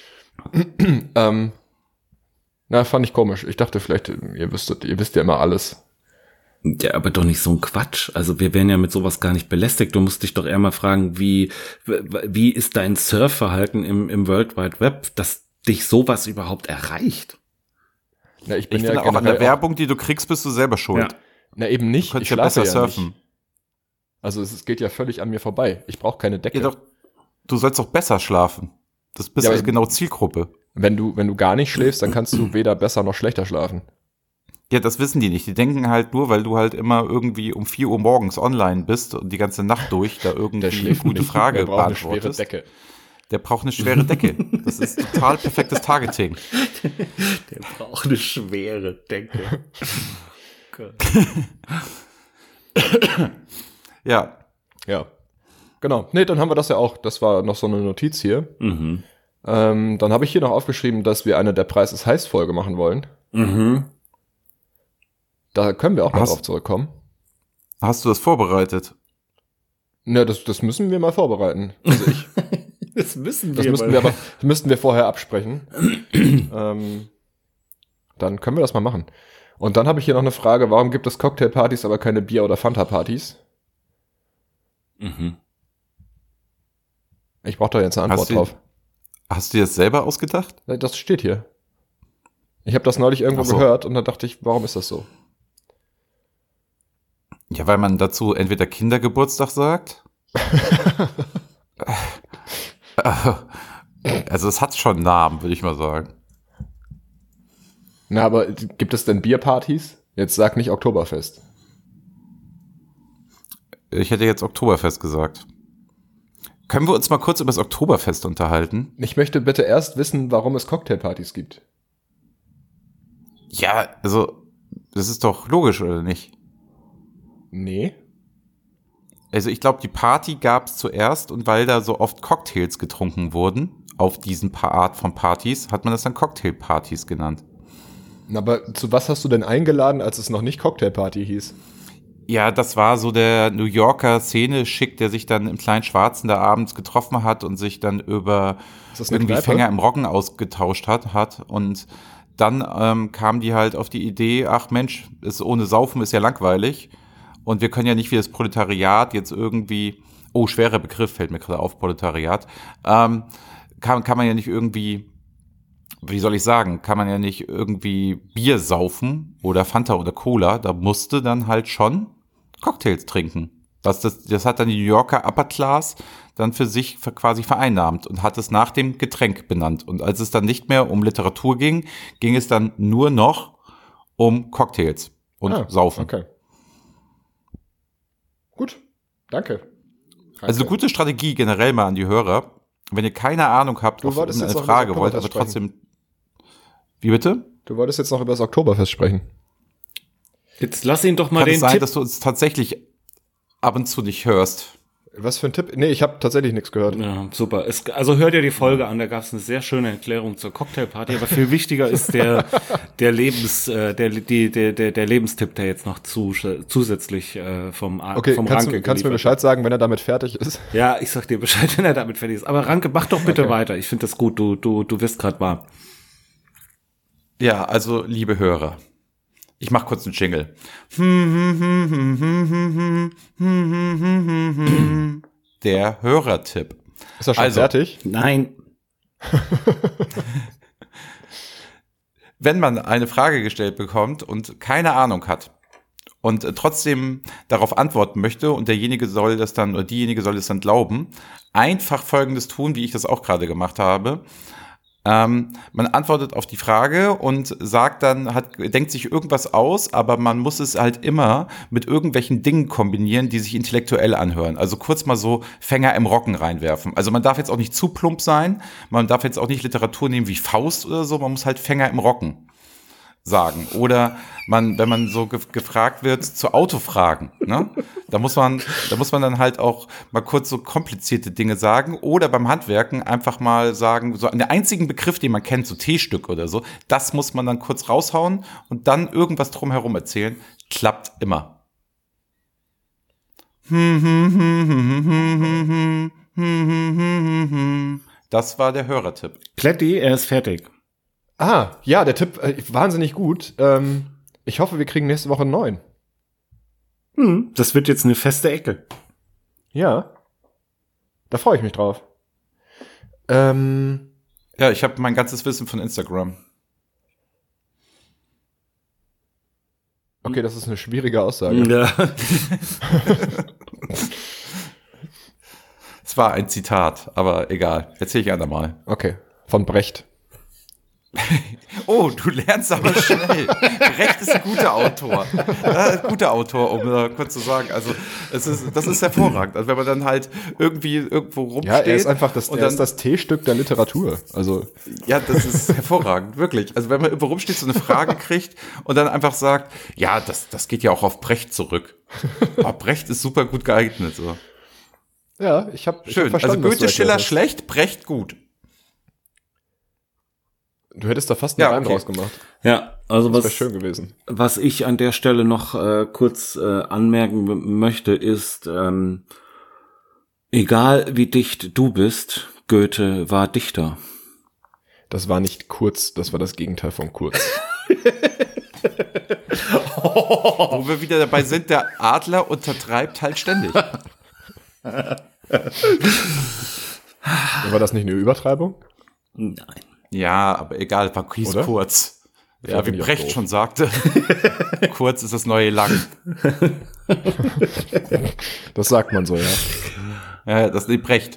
ähm, na, fand ich komisch. Ich dachte vielleicht, ihr wüsstet, ihr wisst ja immer alles. Ja, aber doch nicht so ein Quatsch. Also wir werden ja mit sowas gar nicht belästigt. Du musst dich doch eher mal fragen, wie, wie ist dein Surfverhalten im, im World Wide Web, dass dich sowas überhaupt erreicht? Na, ich bin Ich ja finde auch an generell der Werbung, die du kriegst, bist du selber schuld. Ja. Na eben nicht. Du Ich könntest ja schlafe besser ja surfen. nicht. Also es, es geht ja völlig an mir vorbei. Ich brauche keine Decke. Ja, doch, du sollst doch besser schlafen. Das bist Ja, ja, aber- genau Zielgruppe. Wenn du, wenn du gar nicht schläfst, dann kannst du weder besser noch schlechter schlafen. Ja, das wissen die nicht. Die denken halt nur, weil du halt immer irgendwie um vier Uhr morgens online bist und die ganze Nacht durch da irgendwie Der schläft eine gute nicht. Frage Der braucht eine schwere beantwortest. Decke. Der braucht eine schwere Decke. Das ist total perfektes Targeting. Der braucht eine schwere Decke. Ja, Ja. Genau. Nee, dann haben wir das ja auch. Das war noch so eine Notiz hier. Mhm. Ähm, dann habe ich hier noch aufgeschrieben, dass wir eine der Preis ist heiß Folge machen wollen. Mhm. Da können wir auch mal Hast- drauf zurückkommen. hast du das vorbereitet? Na, das, das müssen wir mal vorbereiten. Also ich, Das müssen das müssten wir aber, das müssten wir vorher absprechen. ähm, dann können wir das mal machen. Und dann habe ich hier noch eine Frage, warum gibt es Cocktailpartys, aber keine Bier- oder Fanta-Partys? Mhm. Ich brauche da jetzt eine Antwort Hast du- drauf. Hast du dir das selber ausgedacht? Das steht hier. Ich habe das neulich irgendwo Ach so. gehört und da dachte ich, warum ist das so? Ja, weil man dazu entweder Kindergeburtstag sagt. Also es hat schon einen Namen, würde ich mal sagen. Na, aber gibt es denn Bierpartys? Jetzt sag nicht Oktoberfest. Ich hätte jetzt Oktoberfest gesagt. Können wir uns mal kurz über das Oktoberfest unterhalten? Ich möchte bitte erst wissen, warum es Cocktailpartys gibt. Ja, also, das ist doch logisch, oder nicht? Nee. Also ich glaube, die Party gab es zuerst und weil da so oft Cocktails getrunken wurden, auf diesen paar Art von Partys, hat man das dann Cocktailpartys genannt. Aber zu was hast du denn eingeladen, als es noch nicht Cocktailparty hieß? Ja, das war so der New Yorker Szene-Schick, der sich dann im kleinen Schwarzen da abends getroffen hat und sich dann über Ist das eine irgendwie Kneipe? Fänger im Roggen ausgetauscht hat, hat. Und dann ähm, kamen die halt auf die Idee, ach Mensch, ist, ohne Saufen ist ja langweilig und wir können ja nicht wie das Proletariat jetzt irgendwie, oh, schwerer Begriff, fällt mir gerade auf, Proletariat, ähm, kann, kann man ja nicht irgendwie, wie soll ich sagen, kann man ja nicht irgendwie Bier saufen oder Fanta oder Cola, da musste dann halt schon Cocktails trinken. Was das, das hat dann die New Yorker Upper Class dann für sich für quasi vereinnahmt und hat es nach dem Getränk benannt. Und als es dann nicht mehr um Literatur ging, ging es dann nur noch um Cocktails und Ah, Saufen. Okay. Gut, danke. Also eine gute Strategie generell mal an die Hörer. Wenn ihr keine Ahnung habt, Du auf wolltest eine jetzt noch über Frage das wollt, aber Oktoberfest trotzdem. Wie bitte? Du wolltest jetzt noch über das Oktoberfest sprechen. Jetzt lass ihn doch mal Kann den es sein, Tipp. dass du uns tatsächlich ab und zu nicht hörst? Was für ein Tipp? Nee, ich habe tatsächlich nichts gehört. Ja, super. Es, also hört ihr die Folge an, da gab es eine sehr schöne Erklärung zur Cocktailparty, aber viel wichtiger ist der der Lebens äh, der die der der der Lebenstipp, der jetzt noch zu, zusätzlich äh, vom Okay, vom kannst, Ranke du, kannst du mir geliefert Bescheid sagen, wenn er damit fertig ist? wird. Ja, ich sag dir Bescheid, wenn er damit fertig ist. Aber Ranke, mach doch bitte Okay. weiter. Ich finde das gut. Du du du wirst gerade warm. Ja, also liebe Hörer, ich mach kurz einen Jingle. Der Hörertipp. Ist er schon Also, fertig? Nein. Wenn man eine Frage gestellt bekommt und keine Ahnung hat und äh, trotzdem darauf antworten möchte und derjenige soll das dann oder diejenige soll das dann glauben, einfach Folgendes tun, wie ich das auch gerade gemacht habe. Ähm, man antwortet auf die Frage und sagt dann, hat, denkt sich irgendwas aus, aber man muss es halt immer mit irgendwelchen Dingen kombinieren, die sich intellektuell anhören. Also kurz mal so Fänger im Rocken reinwerfen. Also man darf jetzt auch nicht zu plump sein, man darf jetzt auch nicht Literatur nehmen wie Faust oder so, man muss halt Fänger im Rocken sagen. Oder man, wenn man so ge- gefragt wird zu Autofragen, ne? Da muss man, da muss man dann halt auch mal kurz so komplizierte Dinge sagen oder beim Handwerken einfach mal sagen, so einen einzigen Begriff, den man kennt, so T-Stück oder so, das muss man dann kurz raushauen und dann irgendwas drumherum erzählen. Klappt immer. Das war der Hörertipp. Kletti, er ist fertig. Ah, ja, der Tipp, äh, wahnsinnig gut. Ähm, ich hoffe, wir kriegen nächste Woche einen neuen. Hm, das wird jetzt eine feste Ecke. Ja. Da freue ich mich drauf. Ähm, Ja, ich habe mein ganzes Wissen von Instagram. okay, das ist eine schwierige Aussage. Ja. Es war ein Zitat, aber egal. Erzähl ich andermal. Okay, von Brecht. Oh, du lernst aber schnell. Brecht ist ein guter Autor. Äh, guter Autor, um da kurz zu sagen. Also, es ist, das ist hervorragend. Also, wenn man dann halt irgendwie irgendwo rumsteht. Ja, er ist einfach das, und er dann, ist das T-Stück der Literatur. Also, ja, das ist hervorragend, wirklich. Also, wenn man irgendwo rumsteht, so eine Frage kriegt und dann einfach sagt, ja, das, das geht ja auch auf Brecht zurück. Aber Brecht ist super gut geeignet. So. ja, ich habe Schön. hab verstanden, also, was du Goethe, Schiller erklärt hast. schlecht, Brecht gut. Du hättest da fast einen Ja, Reim okay. draus gemacht. Ja, also Das wäre was, schön gewesen. was ich an der Stelle noch äh, kurz äh, anmerken m- möchte, ist, ähm, egal wie dicht du bist, Goethe war Dichter. Das war nicht kurz, das war das Gegenteil von kurz. Wo wir wieder dabei sind, der Adler untertreibt halt ständig. War das nicht eine Übertreibung? Nein. Ja, aber egal, war hieß Oder? kurz. Ja, Das wie find ich auch Brecht doof. schon sagte, kurz ist das neue lang. Das sagt man so, ja. Ja, das ist Brecht.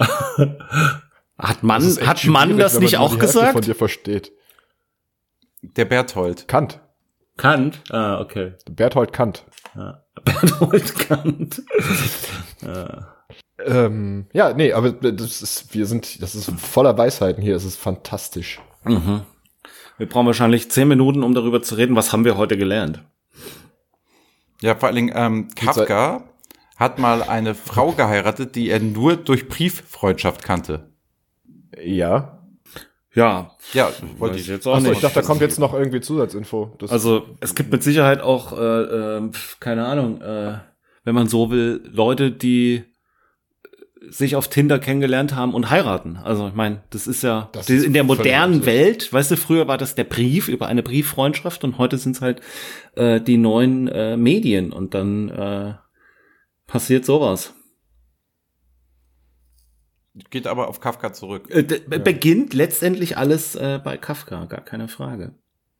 Hat man, Das ist echt hat man schwierig, das wenn nicht man nur auch die Hälfte gesagt? von dir versteht. Der Berthold. Kant. Kant? Ah, okay. Berthold Kant. Ja. Bertolt Kant. Ähm, ja, nee, aber das ist, wir sind, das ist voller Weisheiten hier, es ist fantastisch. Mhm. Wir brauchen wahrscheinlich zehn Minuten, um darüber zu reden, was haben wir heute gelernt. Ja, vor allen Dingen, ähm, Kafka hat mal eine Frau geheiratet, die er nur durch Brieffreundschaft kannte. Ja. Ja, Ja, wollte weiß ich ich jetzt auch Achso, nicht. ich dachte, da kommt jetzt noch irgendwie Zusatzinfo. Das Also es gibt mit Sicherheit auch, äh, äh, keine Ahnung, äh, wenn man so will, Leute, die sich auf Tinder kennengelernt haben und heiraten. Also ich meine, das ist ja Das die, ist in der modernen völlig Welt, weißt du, früher war das der Brief über eine Brieffreundschaft und heute sind es halt äh, die neuen äh, Medien und dann äh, passiert sowas. Geht aber auf Kafka zurück. Äh, d- ja. Beginnt letztendlich alles äh, bei Kafka, gar keine Frage.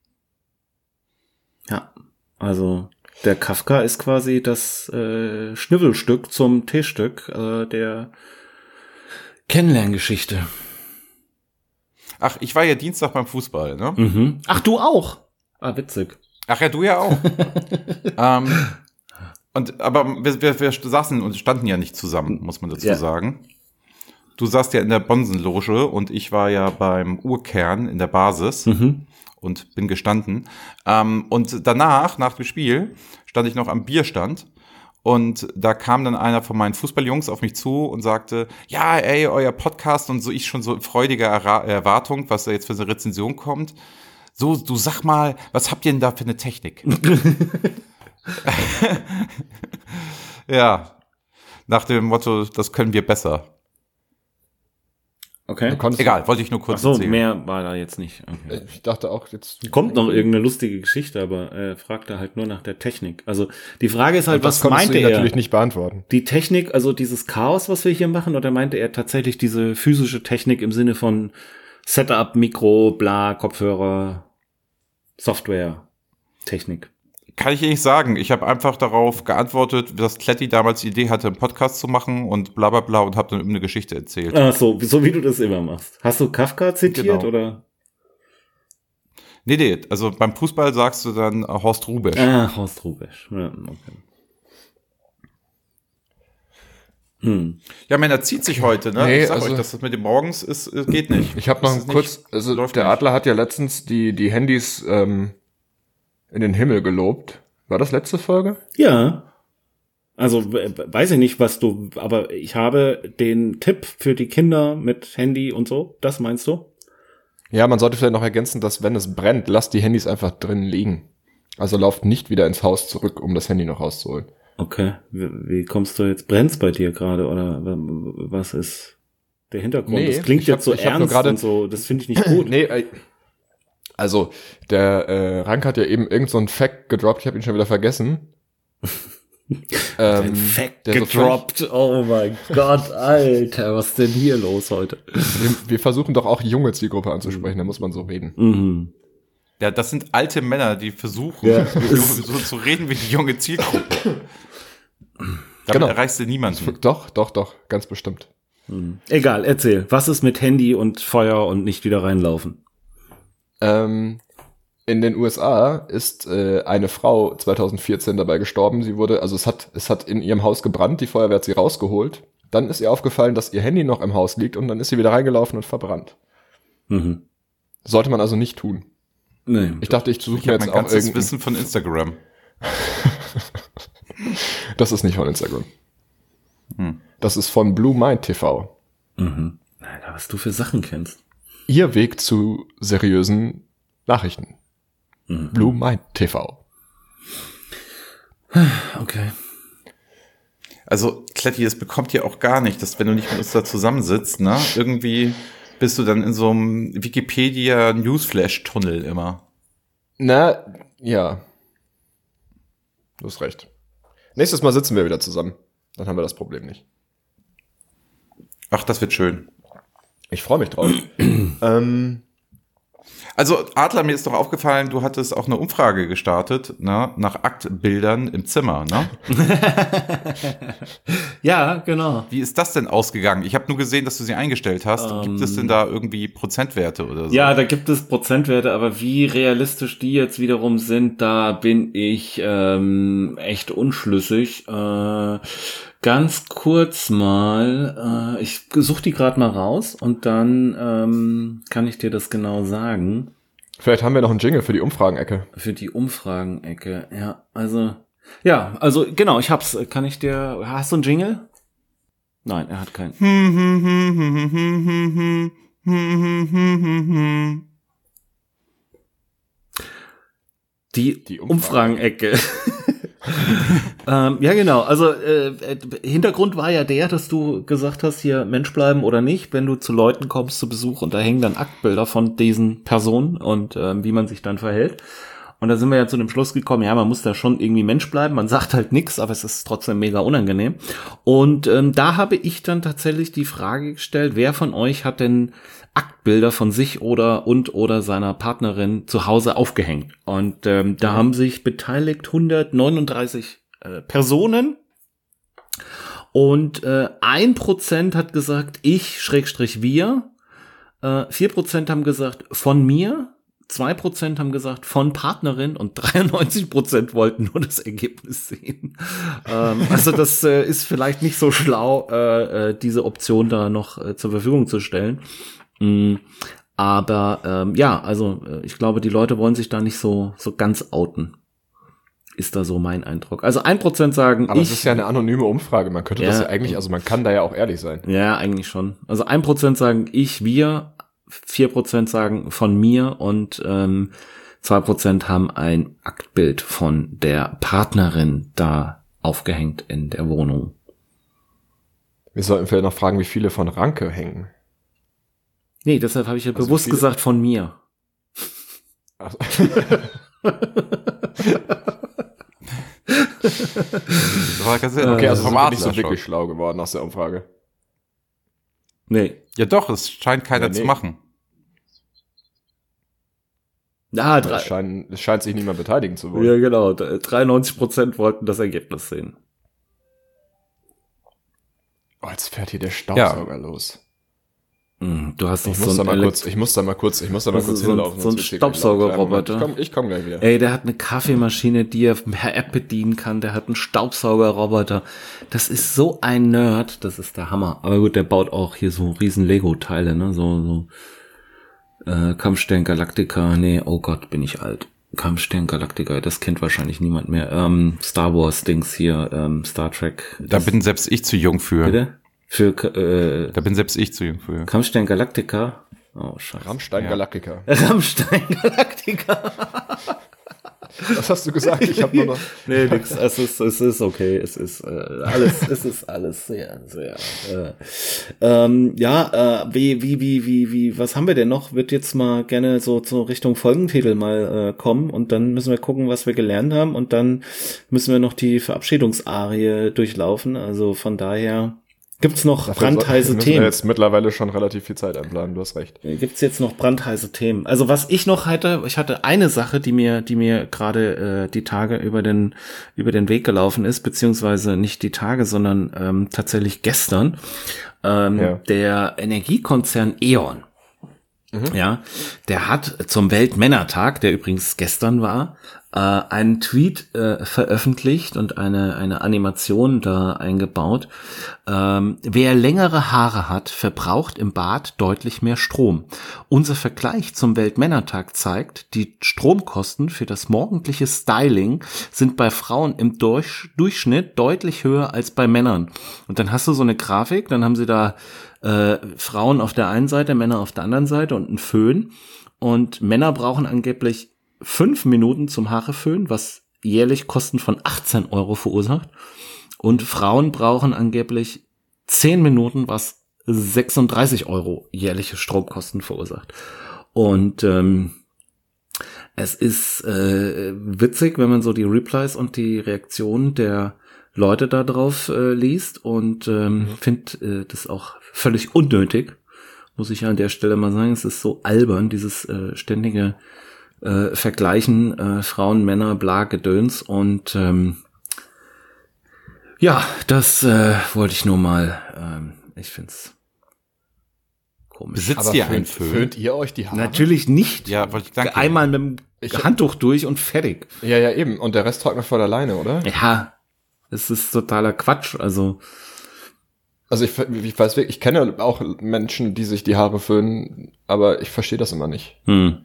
Ja, also der Kafka ist quasi das äh, Schnüffelstück zum T-Stück äh, der Kennenlerngeschichte. Ach, ich war ja Dienstag beim Fußball, ne? Mhm. Ach, du auch? Ah, witzig. Ach ja, du ja auch. ähm, und aber wir, wir, wir saßen und standen ja nicht zusammen, muss man dazu Ja. sagen. Du saßt ja in der Bonsenloge und ich war ja beim Urkern in der Basis Mhm. und bin gestanden. Ähm, und danach, nach dem Spiel, stand ich noch am Bierstand und da kam dann einer von meinen Fußballjungs auf mich zu und sagte, ja, ey, euer Podcast und so, ich schon so in freudiger Erra- Erwartung, was da jetzt für eine Rezension kommt. So, du sag mal, was habt ihr denn da für eine Technik? Ja, nach dem Motto, das können wir besser. Okay. Du konntest- Egal, wollte ich nur Ach kurz so, erzählen. mehr war da jetzt nicht. Okay. Ich dachte auch jetzt. Kommt noch irgendeine lustige Geschichte, aber er äh, fragt er halt nur nach der Technik. Also die Frage ist halt, Das was konntest meinte du ihm er? natürlich nicht beantworten. Die Technik, also dieses Chaos, was wir hier machen, oder meinte er tatsächlich diese physische Technik im Sinne von Setup, Mikro, bla, Kopfhörer, Software, Technik? Kann ich dir nicht sagen. Ich habe einfach darauf geantwortet, dass Kletti damals die Idee hatte, einen Podcast zu machen und bla bla bla und habe dann eine Geschichte erzählt. Ach so, so wie du das immer machst. Hast du Kafka zitiert Genau. oder? Nee, nee, also beim Fußball sagst du dann äh, Horst Rubesch. Ah, Horst Rubesch. Ja, okay. Hm. Ja, Männer, zieht sich heute, ne? Nee, ich sag also- euch, dass das mit dem morgens ist, äh, geht nicht. Ich habe Das noch ist kurz, nicht- also läuft der nicht. Adler hat ja letztens die, die Handys ähm, in den Himmel gelobt. War das letzte Folge? Ja. Also we- weiß ich nicht, was du, aber ich habe den Tipp für die Kinder mit Handy und so, das meinst du? Ja, man sollte vielleicht noch ergänzen, dass wenn es brennt, lasst die Handys einfach drin liegen. Also lauft nicht wieder ins Haus zurück, um das Handy noch rauszuholen. Okay, wie, wie kommst du jetzt? Brennt's bei dir gerade oder w- was ist der Hintergrund? Nee, das klingt ich jetzt hab- so ich hab nur ernst gerade- und so, das finde ich nicht gut. Nee, äh, also der äh, Rank hat ja eben irgend so einen Fact gedroppt, ich habe ihn schon wieder vergessen. Ein ähm, Fact der so gedroppt. Oh mein Gott, Alter, was ist denn hier los heute? Wir, wir versuchen doch auch junge Zielgruppe anzusprechen, da muss man so reden. Mhm. Ja, das sind alte Männer, die versuchen, Ja. so, so zu reden wie die junge Zielgruppe. Damit Genau. erreichst du niemanden. Doch, doch, doch, ganz bestimmt. Mhm. Egal, erzähl. Was ist mit Handy und Feuer und nicht wieder reinlaufen? Ähm, in den U S A ist äh, eine Frau zwanzig vierzehn dabei gestorben. Sie wurde, also es hat, es hat in ihrem Haus gebrannt, die Feuerwehr hat sie rausgeholt. Dann ist ihr aufgefallen, dass ihr Handy noch im Haus liegt und dann ist sie wieder reingelaufen und verbrannt. Mhm. Sollte man also nicht tun. Nee. Ich dachte, ich suche Ich mir habe jetzt mein auch ganzes irgendein... Wissen von Instagram. Das ist nicht von Instagram. Hm. Das ist von Blue Mind T V. Mhm. Alter, was du für Sachen kennst. Ihr Weg zu seriösen Nachrichten. Mhm. Blue Mind T V. Okay. Also, Kletti, das bekommt ihr auch gar nicht, dass wenn du nicht mit uns da zusammensitzt, ne, irgendwie bist du dann in so einem Wikipedia-Newsflash-Tunnel immer. Na, ja. Du hast recht. Nächstes Mal sitzen wir wieder zusammen. Dann haben wir das Problem nicht. Ach, das wird schön. Ich freue mich drauf. ähm, Also, Adler, mir ist doch aufgefallen, du hattest auch eine Umfrage gestartet, ne, nach Aktbildern im Zimmer, ne? Ja, genau. Wie ist das denn ausgegangen? Ich habe nur gesehen, dass du sie eingestellt hast. Ähm, Gibt es denn da irgendwie Prozentwerte oder so? Ja, da gibt es Prozentwerte, aber wie realistisch die jetzt wiederum sind, da bin ich ähm, echt unschlüssig. Äh, ganz kurz mal, äh, ich suche die gerade mal raus und dann ähm, kann ich dir das genau sagen. vielleicht haben wir noch einen Jingle für die Umfragenecke. Für die Umfragenecke, ja, also, ja, also genau, ich hab's. Kann ich dir, hast du einen Jingle? Nein, er hat keinen. Die, Die Umfragenecke. ähm, ja, genau. Also äh, Hintergrund war ja der, dass du gesagt hast, hier Mensch bleiben oder nicht, wenn du zu Leuten kommst zu Besuch und da hängen dann Aktbilder von diesen Personen und ähm, wie man sich dann verhält. Und da sind wir ja zu dem Schluss gekommen, ja, man muss da schon irgendwie Mensch bleiben. Man sagt halt nichts, aber es ist trotzdem mega unangenehm. Und ähm, da habe ich dann tatsächlich die Frage gestellt, wer von euch hat denn Aktbilder von sich oder und oder seiner Partnerin zu Hause aufgehängt? Und ähm, da haben sich beteiligt hundertneununddreißig äh, Personen. Und äh, ein Prozent hat gesagt, ich, Schrägstrich wir. Äh, vier Prozent haben gesagt, von mir. zwei Prozent haben gesagt, von Partnerin und dreiundneunzig Prozent wollten nur das Ergebnis sehen. ähm, also das äh, ist vielleicht nicht so schlau, äh, äh, diese Option da noch äh, zur Verfügung zu stellen. Mm, aber ähm, ja, also äh, ich glaube, die Leute wollen sich da nicht so so ganz outen. Ist da so mein Eindruck. Also ein Prozent sagen, aber ich, es ist ja eine anonyme Umfrage. Man könnte ja, das ja eigentlich, also man kann da ja auch ehrlich sein. Ja, eigentlich schon. Also ein Prozent sagen, ich, wir. vier Prozent sagen von mir und ähm, zwei Prozent haben ein Aktbild von der Partnerin da aufgehängt in der Wohnung. Wir sollten vielleicht noch fragen, wie viele von Ranke hängen. Nee, deshalb habe ich ja Also bewusst viele? gesagt von mir. Ach, Das war ganz okay, also vom sind wir nicht so Adler wirklich schon. schlau geworden aus der Umfrage. Nee. Ja doch, es scheint keiner Ja, nee. zu machen. Ah, Es drei, scheint, es scheint sich niemand beteiligen zu wollen. ja genau, dreiundneunzig Prozent wollten das Ergebnis sehen. Oh, jetzt fährt hier der Staubsauger los. Hm, du hast doch Ich so muss da ein mal Elekt- kurz, ich muss da mal kurz, ich muss da mal Das kurz ist so ein- hinlaufen. so ein sonst wird's hier gleich laut. Staubsaugerroboter. Ich komm, ich komm gleich wieder. Ey, der hat eine Kaffeemaschine, die er per App bedienen kann. Der hat einen Staubsaugerroboter. Das ist so ein Nerd. Das ist der Hammer. Aber gut, der baut auch hier so riesen Lego-Teile, ne? So, so, äh, Kampfstern Galactica. Nee, oh Gott, bin ich alt. Kampfstern Galactica, das kennt wahrscheinlich niemand mehr. Ähm, Star Wars Dings hier, ähm, Star Trek. Da Das, bin selbst ich zu jung für. bitte? Für, äh, Da bin selbst ich zu jung für. Kampfstern Galactica. Oh, scheiße. Rammstein Ja. Galactica. Rammstein Galactica. Was hast du gesagt? Ich habe nur noch. Nee, nix. Es ist, es ist okay. Es ist äh, alles, es ist alles sehr, sehr. Äh, ähm, ja, äh, wie, wie, wie, wie, wie, was haben wir denn noch? Wird jetzt mal gerne so so Richtung Folgentitel mal äh, kommen und dann müssen wir gucken, was wir gelernt haben und dann müssen wir noch die Verabschiedungsarie durchlaufen. Also von daher gibt's noch Dafür brandheiße müssen wir Themen. jetzt mittlerweile schon relativ viel Zeit einplanen, du hast recht. Gibt's jetzt noch brandheiße Themen? Also was ich noch hatte, ich hatte eine Sache, die mir, die mir gerade äh, die Tage über den über den Weg gelaufen ist, beziehungsweise nicht die Tage, sondern ähm, tatsächlich gestern. Ähm, Ja. Der Energiekonzern E.ON, ja, der hat zum Weltmännertag, der übrigens gestern war, äh, einen Tweet äh, veröffentlicht und eine eine Animation da eingebaut. Ähm, wer längere Haare hat, verbraucht im Bad deutlich mehr Strom. Unser Vergleich zum Weltmännertag zeigt, die Stromkosten für das morgendliche Styling sind bei Frauen im Durch- Durchschnitt deutlich höher als bei Männern. Und dann hast du so eine Grafik, dann haben sie da äh, Frauen auf der einen Seite, Männer auf der anderen Seite und einen Föhn. Und Männer brauchen angeblich fünf Minuten zum Haareföhn, was jährlich Kosten von achtzehn Euro verursacht. Und Frauen brauchen angeblich zehn Minuten, was sechsunddreißig Euro jährliche Stromkosten verursacht. Und ähm, es ist äh, witzig, wenn man so die Replies und die Reaktionen der Leute da drauf äh, liest und ähm, finde äh, das auch völlig unnötig, muss ich an der Stelle mal sagen. Es ist so albern, dieses äh, ständige äh, Vergleichen äh, Frauen, Männer, bla, Gedöns und ähm, ja, das äh, wollte ich nur mal, ähm, ich find's komisch. Besitzt ihr einen föhnt, Föhn? föhnt ihr euch die Haare? Natürlich nicht. Ja, wollte ich danke. Einmal mit dem Ich- Handtuch durch und fertig. Ja, ja, eben. Und der Rest trocknet voll alleine, oder? Ja, es ist totaler Quatsch. Also Also ich, ich weiß wirklich, ich kenne auch Menschen, die sich die Haare föhnen, aber ich verstehe das immer nicht. hm.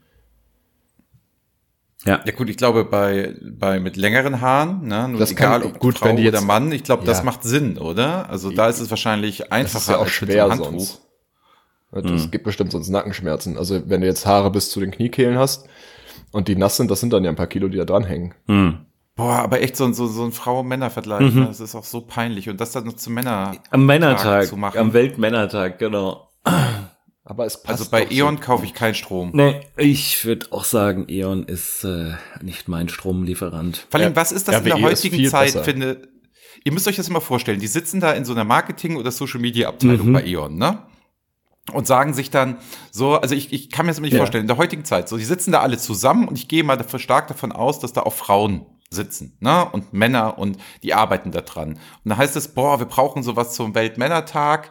Ja, Ja gut, ich glaube bei bei mit längeren Haaren, ne, nur Das egal kann- ob gut, Frau wenn die oder jetzt- Mann, ich glaube, das Ja. macht Sinn, oder? Also da ist es wahrscheinlich Das einfacher ist ja auch als mit schwer so einem Handtuch. sonst. Das gibt bestimmt sonst Nackenschmerzen. Also wenn du jetzt Haare bis zu den Kniekehlen hast und die nass sind, das sind dann ja ein paar Kilo, die da dranhängen. hm. Boah, aber echt so, ein- so, so ein Frau-Männer-Vergleich, Mhm. ne? Das ist auch so peinlich. Und das dann noch zu Männer Am Männertag, zu machen. am Weltmännertag, genau. Aber es passt Also bei doch so E.ON gut. kaufe ich keinen Strom. Nee, ich würde auch sagen, E.ON ist äh, nicht mein Stromlieferant. Vor allem, Ja, was ist das R W E in der ist heutigen viel Zeit, besser. finde? Ihr müsst euch das immer vorstellen. Die sitzen da in so einer Marketing- oder Social-Media-Abteilung Mhm. bei E.ON, ne? Und sagen sich dann so, also ich, ich kann mir das immer nicht Ja. vorstellen, in der heutigen Zeit, so, die sitzen da alle zusammen und ich gehe mal dafür stark davon aus, dass da auch Frauen sitzen, ne? Und Männer und die arbeiten da dran. Und da heißt es, boah, wir brauchen sowas zum Weltmännertag.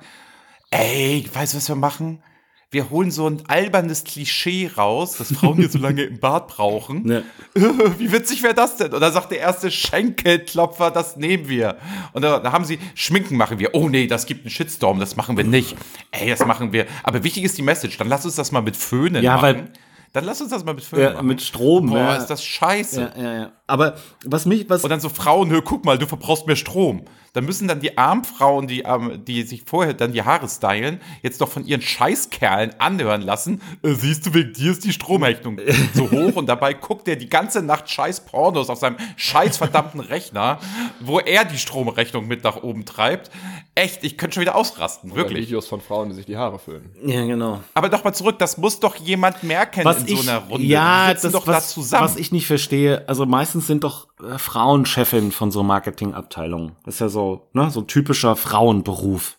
Ey, weißt du, was wir machen? Wir holen so ein albernes Klischee raus, dass Frauen hier so lange im Bad brauchen. Ja. Wie witzig wäre das denn? Und dann sagt der erste Schenkelklopfer, das nehmen wir. Und da, da haben sie, Schminken machen wir. Oh nee, das gibt einen Shitstorm, das machen wir nicht. Ey, das machen wir. Aber wichtig ist die Message, dann lass uns das mal mit Föhnen Ja, machen. weil- Dann lass uns das mal mit Föhnen Ja, machen. mit Strom, Boah, ja. ist das scheiße. Ja, ja, ja. Aber was mich, was Und dann so Frauen, hör, guck mal, du verbrauchst mehr Strom. Dann müssen dann die armen Frauen, die, ähm, die sich vorher dann die Haare stylen, jetzt doch von ihren Scheißkerlen anhören lassen. Äh, siehst du, wegen dir ist die Stromrechnung so hoch. Und dabei guckt er die ganze Nacht scheiß Pornos auf seinem scheiß verdammten Rechner, wo er die Stromrechnung mit nach oben treibt. Echt, ich könnte schon wieder ausrasten, Oder wirklich. Videos von Frauen, die sich die Haare föhnen. ja, genau. Aber doch mal zurück, das muss doch jemand merken Was in ich, so einer Runde. ja, die sitzen das, doch was, da zusammen. was ich nicht verstehe, also meistens sind doch äh, Frauen Chefin von so Marketingabteilungen. Das ist ja so, ne, so ein typischer Frauenberuf.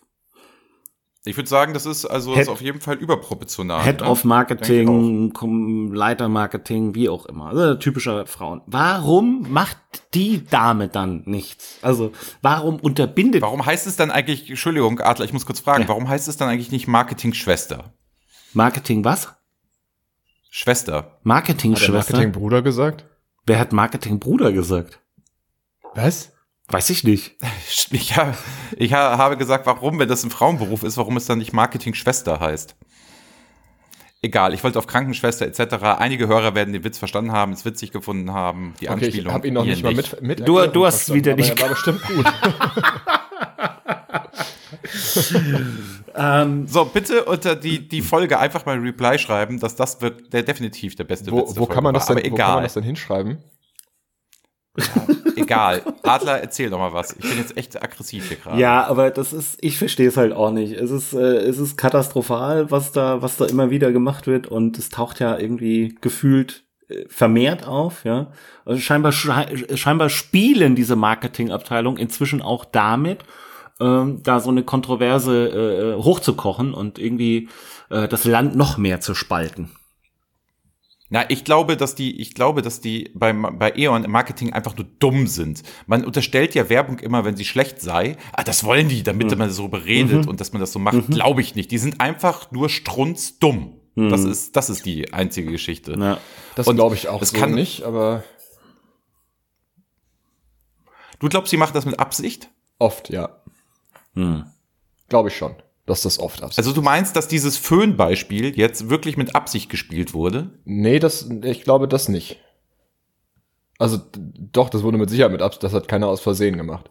Ich würde sagen, das ist also Head- ist auf jeden Fall überproportional. Head ne? of Denke Marketing, Kom- Leiter Marketing, wie auch immer. Also typischer Frauen. Warum macht die Dame dann nichts? Also warum unterbindet? Warum heißt es dann eigentlich, Entschuldigung, Adler, ich muss kurz fragen, Ja. warum heißt es dann eigentlich nicht Marketing-Schwester? Marketing was? Schwester. Hat der Marketing-Schwester? Marketingbruder gesagt? Wer hat Marketing-Bruder gesagt? Was? Weiß ich nicht. Ich, ha- ich ha- habe gesagt, warum, wenn das ein Frauenberuf ist, warum es dann nicht Marketing-Schwester heißt. Egal, ich wollte auf Krankenschwester et cetera. Einige Hörer werden den Witz verstanden haben, es witzig gefunden haben, die Okay, ich Anspielung. habe ihn noch ihr nicht mal mit, mit Du- Erklärung du hast verstanden, wieder aber nicht- er war bestimmt gut. Ähm, So, bitte unter die, die Folge einfach mal Reply schreiben, dass das wird der definitiv der beste Wo, Witz der wo, Folge kann man das war. denn, Aber wo kann man egal, das denn hinschreiben? egal. Adler, erzähl doch mal was. Ich bin jetzt echt aggressiv hier gerade. Ja, aber das ist, ich verstehe es halt auch nicht. Es ist, äh, es ist katastrophal, was da, was da immer wieder gemacht wird, und es taucht ja irgendwie gefühlt äh, vermehrt auf, ja. Also scheinbar, schei- scheinbar spielen diese Marketingabteilung inzwischen auch damit, ähm, da so eine Kontroverse äh, hochzukochen und irgendwie äh, das Land noch mehr zu spalten. Na, ich glaube, dass die, ich glaube, dass die beim, bei E.ON im Marketing einfach nur dumm sind. Man unterstellt ja Werbung immer, wenn sie schlecht sei. Ah, das wollen die, damit Mhm. man so beredet Mhm. und dass man das so macht. Glaube ich nicht. Die sind einfach nur strunzdumm. Mhm. Das ist, das ist die einzige Geschichte. Ja. Das Und glaube ich auch es so kann- nicht, aber Du glaubst, sie machen das mit Absicht? oft, ja. Hm. Glaube ich schon, dass das oft absichtlich Also du meinst, dass dieses Föhn-Beispiel jetzt wirklich mit Absicht gespielt wurde? Nee, das, ich glaube das nicht. Also, d- doch, das wurde mit Sicherheit mit Absicht, das hat keiner aus Versehen gemacht.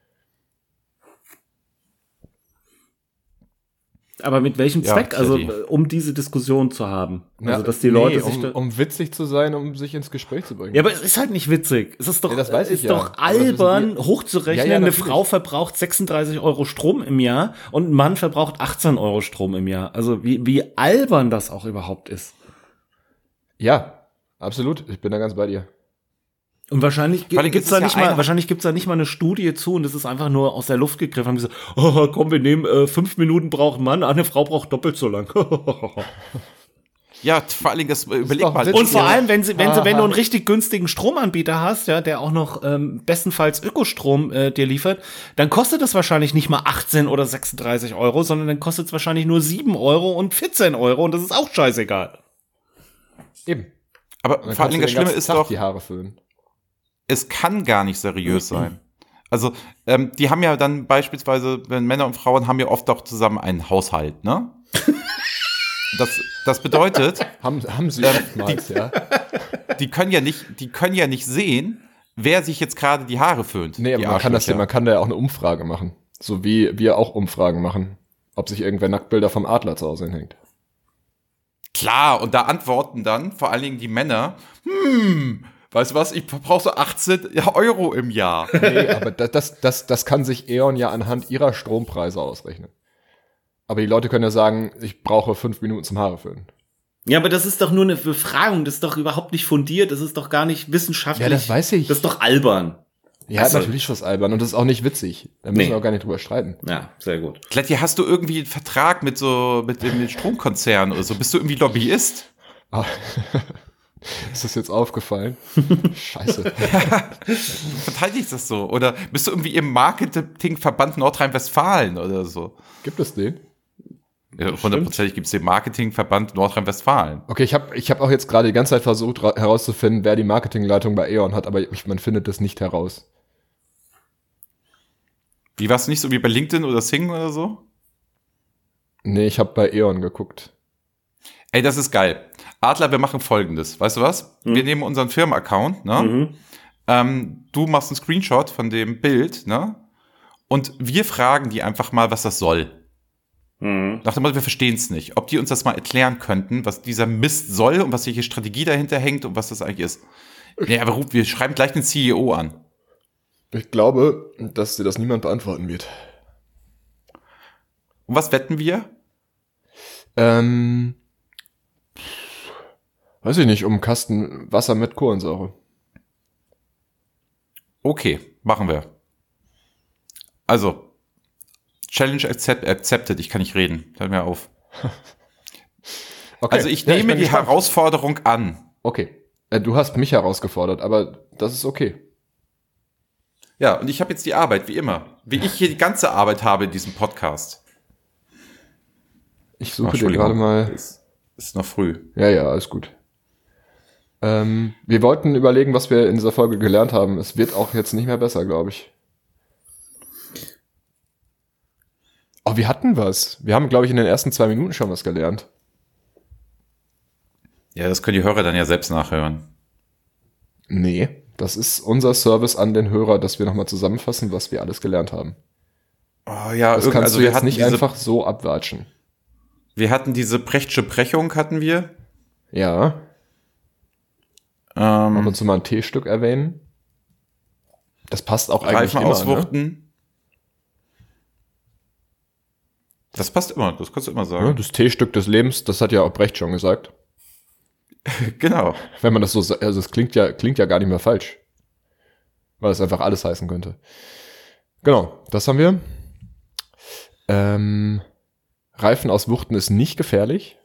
Aber mit welchem Ja, Zweck? Also, Teddy. äh, um diese Diskussion zu haben. Also, Ja, dass die nee, Leute sich um, da um witzig zu sein, um sich ins Gespräch zu bringen. Ja, aber es ist halt nicht witzig. Es ist doch, Ja, das weiß es ich ist ja. doch Aber das wissen albern, wir. hochzurechnen, Ja, ja, eine natürlich. Frau verbraucht sechsunddreißig Euro Strom im Jahr und ein Mann verbraucht achtzehn Euro Strom im Jahr. Also wie, wie albern das auch überhaupt ist. Ja, absolut. Ich bin da ganz bei dir. Und wahrscheinlich Vor allem gibt es ist da es ja nicht mal, eine- wahrscheinlich gibt's da nicht mal eine Studie zu, und das ist einfach nur aus der Luft gegriffen. Haben gesagt, oh, komm, wir nehmen äh, fünf Minuten braucht ein Mann, eine Frau braucht doppelt so lang. Ja, vor allen Dingen, das äh, überleg doch mal. witzig. Und vor Ja. allem, wenn sie, wenn sie, wenn du einen Aha. richtig günstigen Stromanbieter hast, ja, der auch noch ähm, bestenfalls Ökostrom äh, dir liefert, dann kostet das wahrscheinlich nicht mal achtzehn oder sechsunddreißig Euro, sondern dann kostet es wahrscheinlich nur sieben Euro und vierzehn Euro, und das ist auch scheißegal. Eben. Aber Dann vor allen kannst Dingen, du das den Schlimme ganzen ist Tag doch, die Haare föhnen. es kann gar nicht seriös sein. Also, ähm, die haben ja dann beispielsweise, wenn Männer und Frauen haben ja oft auch zusammen einen Haushalt, ne? Das, das bedeutet, Haben, haben sie Ähm, oftmals, ja. die können ja nicht, die können ja nicht sehen, wer sich jetzt gerade die Haare föhnt. Nee, aber die man kann, das ja, Arschlöcher. man kann da ja auch eine Umfrage machen. So wie wir auch Umfragen machen. Ob sich irgendwer Nacktbilder vom Adler zu Hause hinhängt. Klar, und da antworten dann vor allen Dingen die Männer, hm, weißt du was, ich brauche so achtzehn Euro im Jahr. Nee, aber das, das, das, das kann sich E.ON ja anhand ihrer Strompreise ausrechnen. Aber die Leute können ja sagen, ich brauche fünf Minuten zum Haare föhnen. Ja, aber das ist doch nur eine Befragung, das ist doch überhaupt nicht fundiert, das ist doch gar nicht wissenschaftlich. Ja, das weiß ich. Das ist doch albern. Ja, Also- natürlich ist das albern und das ist auch nicht witzig. Da müssen Nee. wir auch gar nicht drüber streiten. Ja, sehr gut. Kletti, hast du irgendwie einen Vertrag mit so mit dem Stromkonzern oder so? Bist du irgendwie Lobbyist? Ah, ist das jetzt aufgefallen? Scheiße. Verteidigst das so? Oder bist du irgendwie im Marketingverband Nordrhein-Westfalen oder so? Gibt es den? Ja, hundertprozentig gibt es den Marketingverband Nordrhein-Westfalen. Okay, ich habe ich hab auch jetzt gerade die ganze Zeit versucht ra- herauszufinden, wer die Marketingleitung bei E.ON hat, aber ich, man findet das nicht heraus. Wie warst du nicht so wie bei LinkedIn oder Sing oder so? Nee, ich habe bei E.ON geguckt. Ey, das ist geil. Adler, wir machen Folgendes. Weißt du was? Hm. Wir nehmen unseren Firmenaccount, ne? Mhm. Ähm, du machst einen Screenshot von dem Bild, ne? Und wir fragen die einfach mal, was das soll. Mhm. Nach dem Motto, wir verstehen es nicht. Ob die uns das mal erklären könnten, was dieser Mist soll und was welche Strategie dahinter hängt und was das eigentlich ist. Nee, aber Ruf, wir schreiben gleich den C E O an. Ich glaube, dass dir das niemand beantworten wird. Und was wetten wir? Ähm, weiß ich nicht, um einen Kasten Wasser mit Kohlensäure. Okay, machen wir. Also, Challenge accept, accepted. Ich kann nicht reden. Hört mir auf. Okay. Also ich Ja, nehme bin die gespannt. Herausforderung an. Okay. Äh, du hast mich herausgefordert, aber das ist okay. Ja, und ich habe jetzt die Arbeit, wie immer. Wie ich hier die ganze Arbeit habe in diesem Podcast. Ich Ach, suche dir Entschuldigung. gerade mal. Ist, ist noch früh. Ja, ja, alles gut. Ähm, wir wollten überlegen, was wir in dieser Folge gelernt haben. Es wird auch jetzt nicht mehr besser, glaube ich. Oh, wir hatten was. Wir haben, glaube ich, in den ersten zwei Minuten schon was gelernt. Ja, das können die Hörer dann ja selbst nachhören. Nee, das ist unser Service an den Hörer, dass wir nochmal zusammenfassen, was wir alles gelernt haben. Oh ja, Das irgend- kannst also du wir jetzt hatten nicht diese, einfach so abwatschen. Wir hatten diese Brechtsche Brechung, hatten wir. Ja, Ähm, ab und zu mal ein T-Stück erwähnen. Das passt auch eigentlich Reifen immer, ne? auswuchten. Das passt immer, das kannst du immer Ja, sagen. das T-Stück des Lebens, das hat ja auch Brecht schon gesagt. Genau. Wenn man das so sagt, also es klingt ja, klingt ja gar nicht mehr falsch. Weil es einfach alles heißen könnte. Genau, das haben wir. Ähm, Reifen auswuchten ist nicht gefährlich.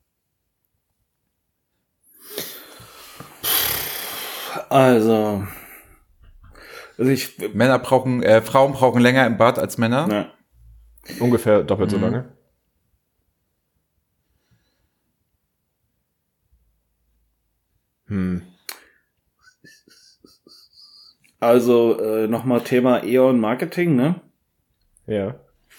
Also, also ich, Männer brauchen, äh, Frauen brauchen länger im Bad als Männer. na, Ungefähr doppelt so Mhm. lange. Hm. also äh, nochmal Thema E.ON Marketing, ne? Ja.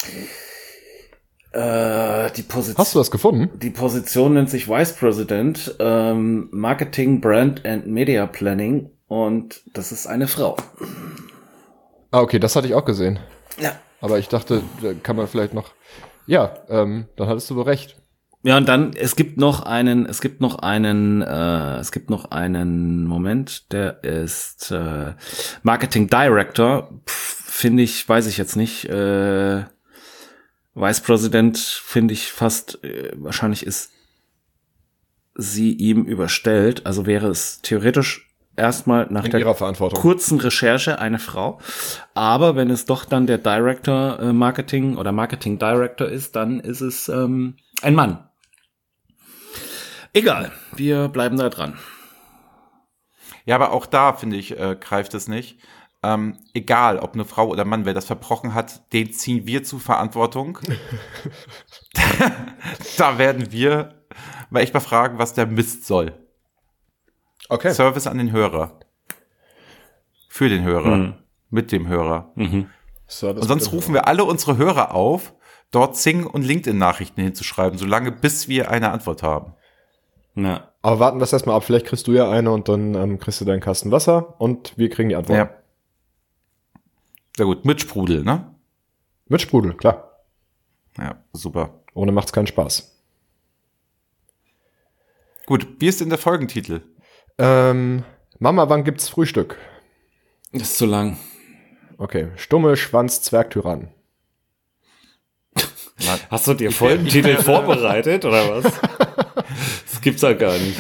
Äh, die Position. Hast du das gefunden? Die Position nennt sich Vice President, ähm, Marketing, Brand and Media Planning, und das ist eine Frau. Ah, okay, das hatte ich auch gesehen. Ja. Aber ich dachte, da kann man vielleicht noch. Ja, ähm, dann hattest du wohl recht. Ja, und dann, es gibt noch einen, es gibt noch einen, äh, es gibt noch einen Moment, der ist äh, Marketing Director, finde ich, weiß ich jetzt nicht, äh, Vice President finde ich fast, äh, wahrscheinlich ist sie ihm überstellt, also wäre es theoretisch erstmal nach In der ihrer Verantwortung. kurzen Recherche eine Frau, aber wenn es doch dann der Director äh, Marketing oder Marketing Director ist, dann ist es ähm, ein Mann. Egal, wir bleiben da dran. Ja, aber auch da, finde ich, äh, greift es nicht. Ähm, egal, ob eine Frau oder Mann, wer das verbrochen hat, den ziehen wir zur Verantwortung. Da werden wir mal echt mal fragen, was der Mist soll. Okay. Service an den Hörer. Für den Hörer. Mhm. Mit dem Hörer. Service Und sonst bitte. rufen wir alle unsere Hörer auf, dort Sing- und LinkedIn-Nachrichten hinzuschreiben, solange bis wir eine Antwort haben. Na, Aber warten wir es erstmal ab. Vielleicht kriegst du ja eine und dann ähm, kriegst du deinen Kasten Wasser und wir kriegen die Antwort. Ja. Sehr gut, mit Sprudel, ne? Mit Sprudel, klar. Ja, super. Ohne macht's keinen Spaß. Gut, wie ist denn der Folgentitel? Ähm, Mama, wann gibt's Frühstück? Das ist zu lang. Okay. Stumme Schwanz Zwergtyrann. Hast du dir Folgentitel vorbereitet, oder was? Das gibt's ja gar nicht.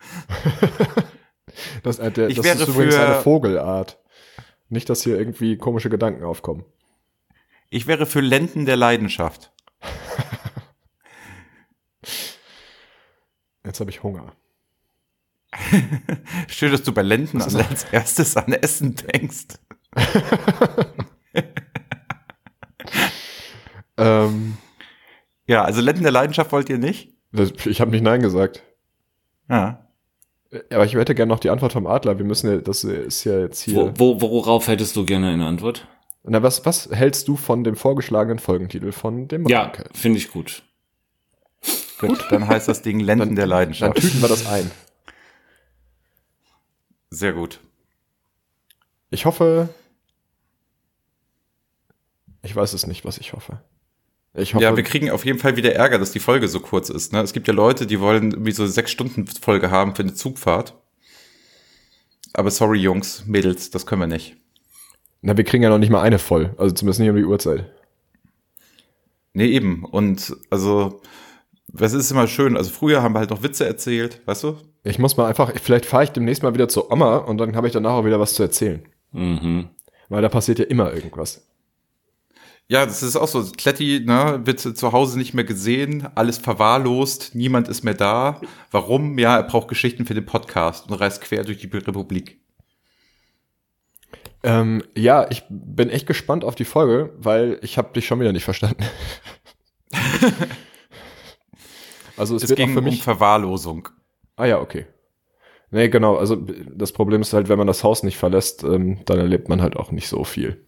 Das, äh, der, Ich das wäre ist übrigens für- eine Vogelart. Nicht, dass hier irgendwie komische Gedanken aufkommen. Ich wäre für Lenden der Leidenschaft. Jetzt habe ich Hunger. Schön, dass du bei Lenden als erstes an Essen denkst. Ähm, Ja, also Lenden der Leidenschaft wollt ihr nicht? das, ich habe nicht Nein gesagt. Ja. Aber ich hätte gerne noch die Antwort vom Adler. Wir müssen ja, das ist ja jetzt hier. Wo, wo, worauf hättest du gerne eine Antwort? Na, was, was hältst du von dem vorgeschlagenen Folgentitel von dem Ja, Ranke? finde ich gut. Gut, dann heißt das Ding Lenden der Dann Leidenschaft. tüten wir das ein. Sehr gut. Ich hoffe. Ich weiß es nicht, was ich hoffe. Ich hoffe. Ja, wir kriegen auf jeden Fall wieder Ärger, dass die Folge so kurz ist. Ne? Es gibt ja Leute, die wollen irgendwie so sechs Stunden Folge haben für eine Zugfahrt. Aber sorry, Jungs, Mädels, das können wir nicht. na, wir kriegen ja noch nicht mal eine voll. Also zumindest nicht um die Uhrzeit. Nee, eben. Und also, das ist immer schön. Also früher haben wir halt noch Witze erzählt, weißt du? Ich muss mal einfach, vielleicht fahre ich demnächst mal wieder zur Oma und dann habe ich danach auch wieder was zu erzählen. Mhm. Weil da passiert ja immer irgendwas. Ja, das ist auch so. Kletti, ne, wird zu Hause nicht mehr gesehen, alles verwahrlost, niemand ist mehr da. Warum? Ja, er braucht Geschichten für den Podcast und reist quer durch die Republik. Ähm, ja, ich bin echt gespannt auf die Folge, weil ich habe dich schon wieder nicht verstanden. Also es, Es wird auch ging für um mich. Verwahrlosung. Ah ja, okay. Nee, genau. Also das Problem ist halt, wenn man das Haus nicht verlässt, ähm, dann erlebt man halt auch nicht so viel.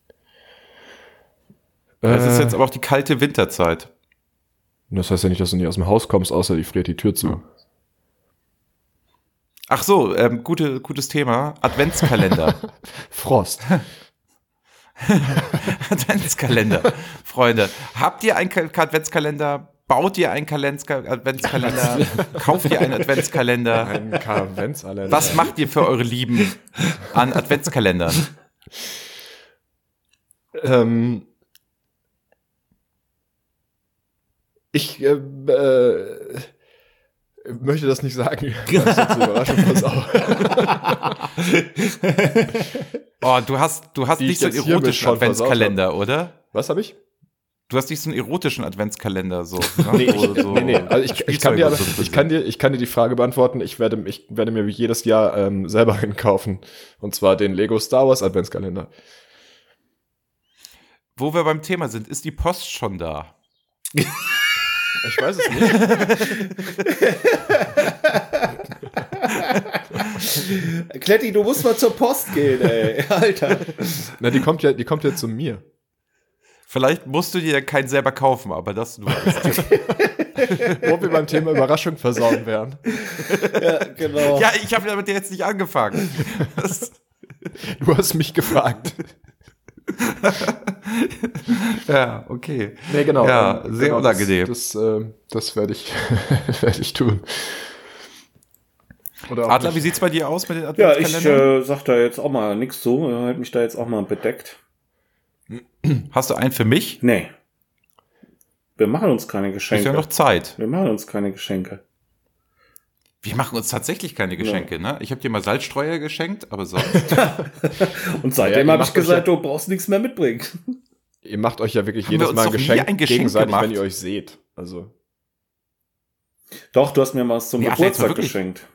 Es ist Äh, jetzt aber auch die kalte Winterzeit. Das heißt ja nicht, dass du nicht aus dem Haus kommst, außer die friert die Tür zu. Ach so, ähm, gute, gutes Thema. Adventskalender. Frost. Adventskalender. Freunde, habt ihr einen Ka- Adventskalender? Baut ihr einen Kalenska- Adventskalender? Kauft ihr einen Adventskalender? Ein Kaventskalender. Was macht ihr für eure Lieben an Adventskalendern? Ähm, ich äh, äh, möchte das nicht sagen. Das ist jetzt eine Überraschung, pass auf. Oh, du hast, du hast Die nicht ich so einen jetzt hiermit erotischen schon versaut Adventskalender, oder? Was habe ich? Du hast nicht so einen erotischen Adventskalender, so. Ne? Nee, Wo ich, so nee, nee. Also ich, ich, kann dir, Spielzeuge so drin ich, kann sind. dir, ich kann dir die Frage beantworten. Ich werde, ich werde mir wie jedes Jahr ähm, selber einen kaufen. Und zwar den Lego Star Wars Adventskalender. Wo wir beim Thema sind, ist die Post schon da? Ich weiß es nicht. Kletti, du musst mal zur Post gehen, ey. Alter. Na, die kommt ja, die kommt ja zu mir. Vielleicht musst du dir keinen selber kaufen, aber das nur. Wo wir beim Thema Überraschung versauen werden. Ja, genau. Ja, ich habe damit jetzt nicht angefangen. Das, Du hast mich gefragt. ja, okay. Nee, genau. Ja, ähm, sehr genau, unangenehm. Das, das, äh, das werde ich, werde ich tun. Oder auch Adler, nicht. wie sieht's bei dir aus mit den Ja, ich Adventskalendern? äh, sag da jetzt auch mal nichts zu. Er hat mich da jetzt auch mal bedeckt. Hast du einen für mich? Nee. Wir machen uns keine Ist Geschenke. ja noch Zeit. Wir machen uns keine Geschenke. Wir machen uns tatsächlich keine Geschenke, ne? Ich habe dir mal Salzstreuer geschenkt, aber sonst. Und seitdem ihr habe ich macht euch gesagt, ja- du brauchst nichts mehr mitbringen. Ihr macht euch ja wirklich Haben jedes wir uns Mal ein doch nie Geschenk, ein Geschenk gegenseitig, gemacht? wenn ihr euch seht. Also, Doch, du hast mir was zum Nee, ach, jetzt mal Geburtstag wirklich? geschenkt.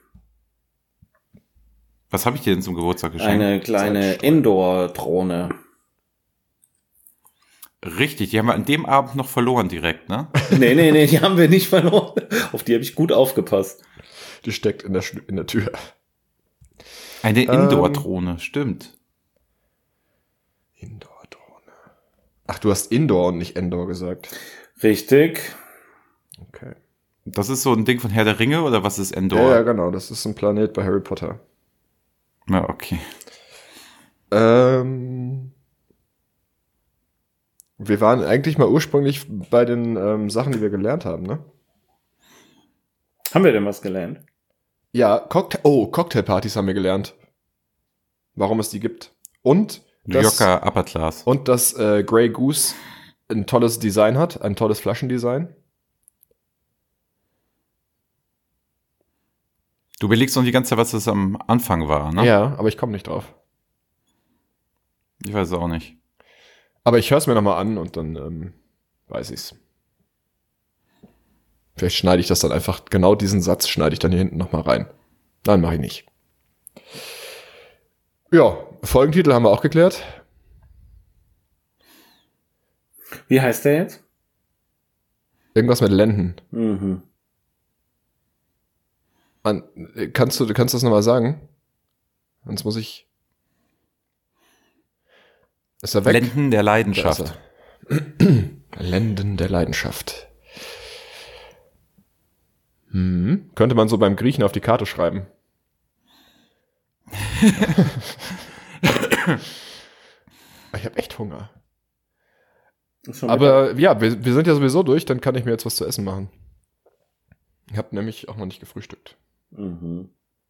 Was habe ich dir denn zum Geburtstag geschenkt? Eine kleine Salzstreuer. Indoor-Drohne. Richtig, die haben wir an dem Abend noch verloren direkt, ne? Nee, nee, nee, die haben wir nicht verloren. Auf die habe ich gut aufgepasst. die steckt in der, Sch- in der Tür. Eine Ähm. Indoor-Drohne, stimmt. Indoor-Drohne. Ach, du hast Indoor und nicht Endor gesagt. Richtig. Okay. Das ist so ein Ding von Herr der Ringe oder was ist Endor? Ja, ja, genau. Das ist ein Planet bei Harry Potter. Ja, okay. Ähm, wir waren eigentlich mal ursprünglich bei den ähm, Sachen, die wir gelernt haben, ne? Haben wir denn was gelernt? Ja, Cocktail, oh, Cocktailpartys haben wir gelernt. Warum es die gibt. Und New das, Yorker Upper Class. und dass äh, Grey Goose ein tolles Design hat, ein tolles Flaschendesign. Du überlegst noch die ganze Zeit, was das am Anfang war, ne? Ja, aber ich komme nicht drauf. Ich weiß es auch nicht. Aber ich höre es mir nochmal an und dann ähm, weiß ich's. Vielleicht schneide ich das dann einfach, genau diesen Satz schneide ich dann hier hinten nochmal rein. Nein, mache ich nicht. Ja, Folgentitel haben wir auch geklärt. Wie heißt der jetzt? Irgendwas mit Lenden. Mhm. Mann, kannst du, kannst du das nochmal sagen? Sonst muss ich... Ist er weg? Blenden der Da Leidenschaft. ist er. Lenden der Leidenschaft. Hm. Könnte man so beim Griechen auf die Karte schreiben. Ich habe echt Hunger. Ist schon Aber ja, wir, wir sind ja sowieso durch, dann kann ich mir jetzt was zu essen machen. Ich habe nämlich auch noch nicht gefrühstückt. Mhm.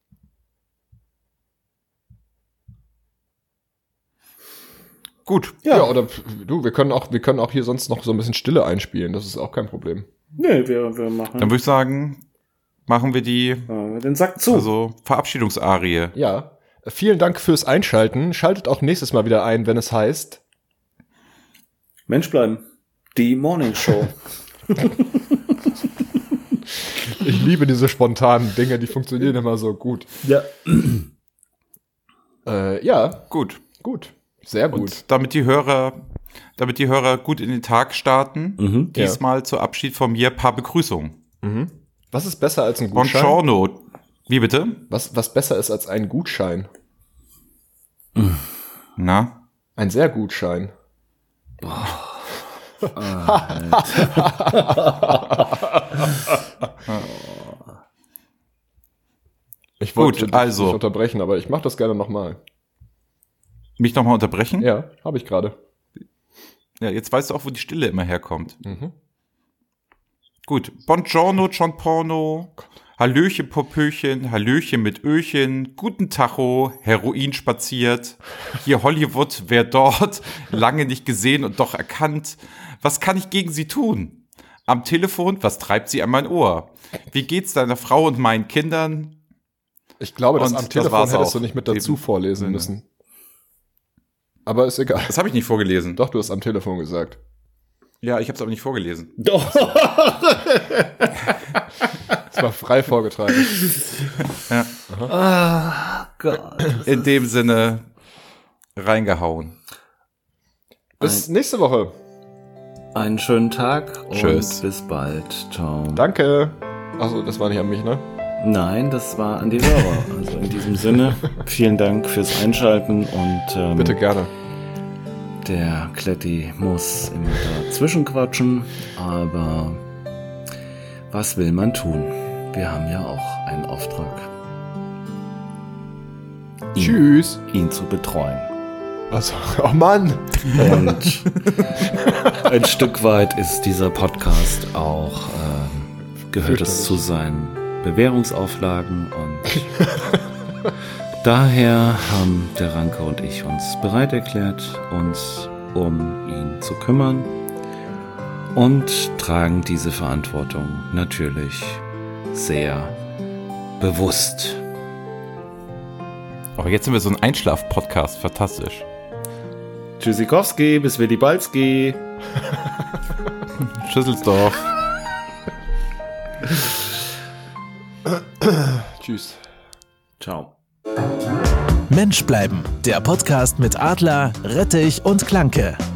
Gut. Ja, ja oder pf, du, wir können auch, wir können auch hier sonst noch so ein bisschen Stille einspielen, das ist auch kein Problem. Nee, wir, wir machen Dann würde ich sagen, machen wir die äh, den Sack zu. also Verabschiedungsarie. Ja, vielen Dank fürs Einschalten. Schaltet auch nächstes Mal wieder ein, wenn es heißt Mensch bleiben. Die Morning Show. Ich liebe diese spontanen Dinge, die funktionieren immer so gut. Ja. Äh, ja, Gut. gut. Sehr gut. Und damit die Hörer, damit die Hörer gut in den Tag starten, Mhm. diesmal zur Abschied von mir ein paar Begrüßungen. Mhm. Was ist besser als ein Gutschein? Buongiorno. Wie bitte? Was, was besser ist als ein Gutschein? Na? Ein sehr Gutschein. Ich wollte Gut, dich also. nicht unterbrechen, aber ich mache das gerne nochmal. Mich nochmal unterbrechen? Ja, habe ich gerade. Ja, jetzt weißt du auch, wo die Stille immer herkommt. Mhm. Gut. Buongiorno, John Porno. Hallöchen, Popöchen. Hallöchen mit Öchen. Guten Tacho. Heroin spaziert. Hier Hollywood, wer dort? Lange nicht gesehen und doch erkannt. Was kann ich gegen sie tun? Am Telefon, was treibt sie an mein Ohr? Wie geht's deiner Frau und meinen Kindern? Ich glaube, das Und am das Telefon war's hättest auch. du nicht mit dazu Eben. vorlesen Sinne. müssen. Aber ist egal. Das habe ich nicht vorgelesen. Doch, du hast am Telefon gesagt. Ja, ich habe es aber nicht vorgelesen. Doch. Das war frei vorgetragen. Ja. Ah, Gott. In dem Sinne reingehauen. Bis nächste Woche. Einen schönen Tag und Tschüss. bis bald. Ciao. Danke. Achso, das war nicht an mich, ne? Nein, das war an die Hörer. Also in diesem Sinne, vielen Dank fürs Einschalten und ähm, Bitte gerne. der Kletti muss immer dazwischen quatschen, aber was will man tun? Wir haben ja auch einen Auftrag. Ihn, Tschüss. ihn zu betreuen. Also, oh Mann. Und ein Stück weit ist dieser Podcast auch, ähm, gehört es zu seinen Bewährungsauflagen und daher haben der Ranke und ich uns bereit erklärt, uns um ihn zu kümmern und tragen diese Verantwortung natürlich sehr bewusst. Aber jetzt sind wir so ein Einschlaf-Podcast. Fantastisch. Tschüssikowski, bis Willi Balski. Schüsselsdorf. Tschüss. Ciao. Mensch bleiben, der Podcast mit Adler, Rettich und Klanke.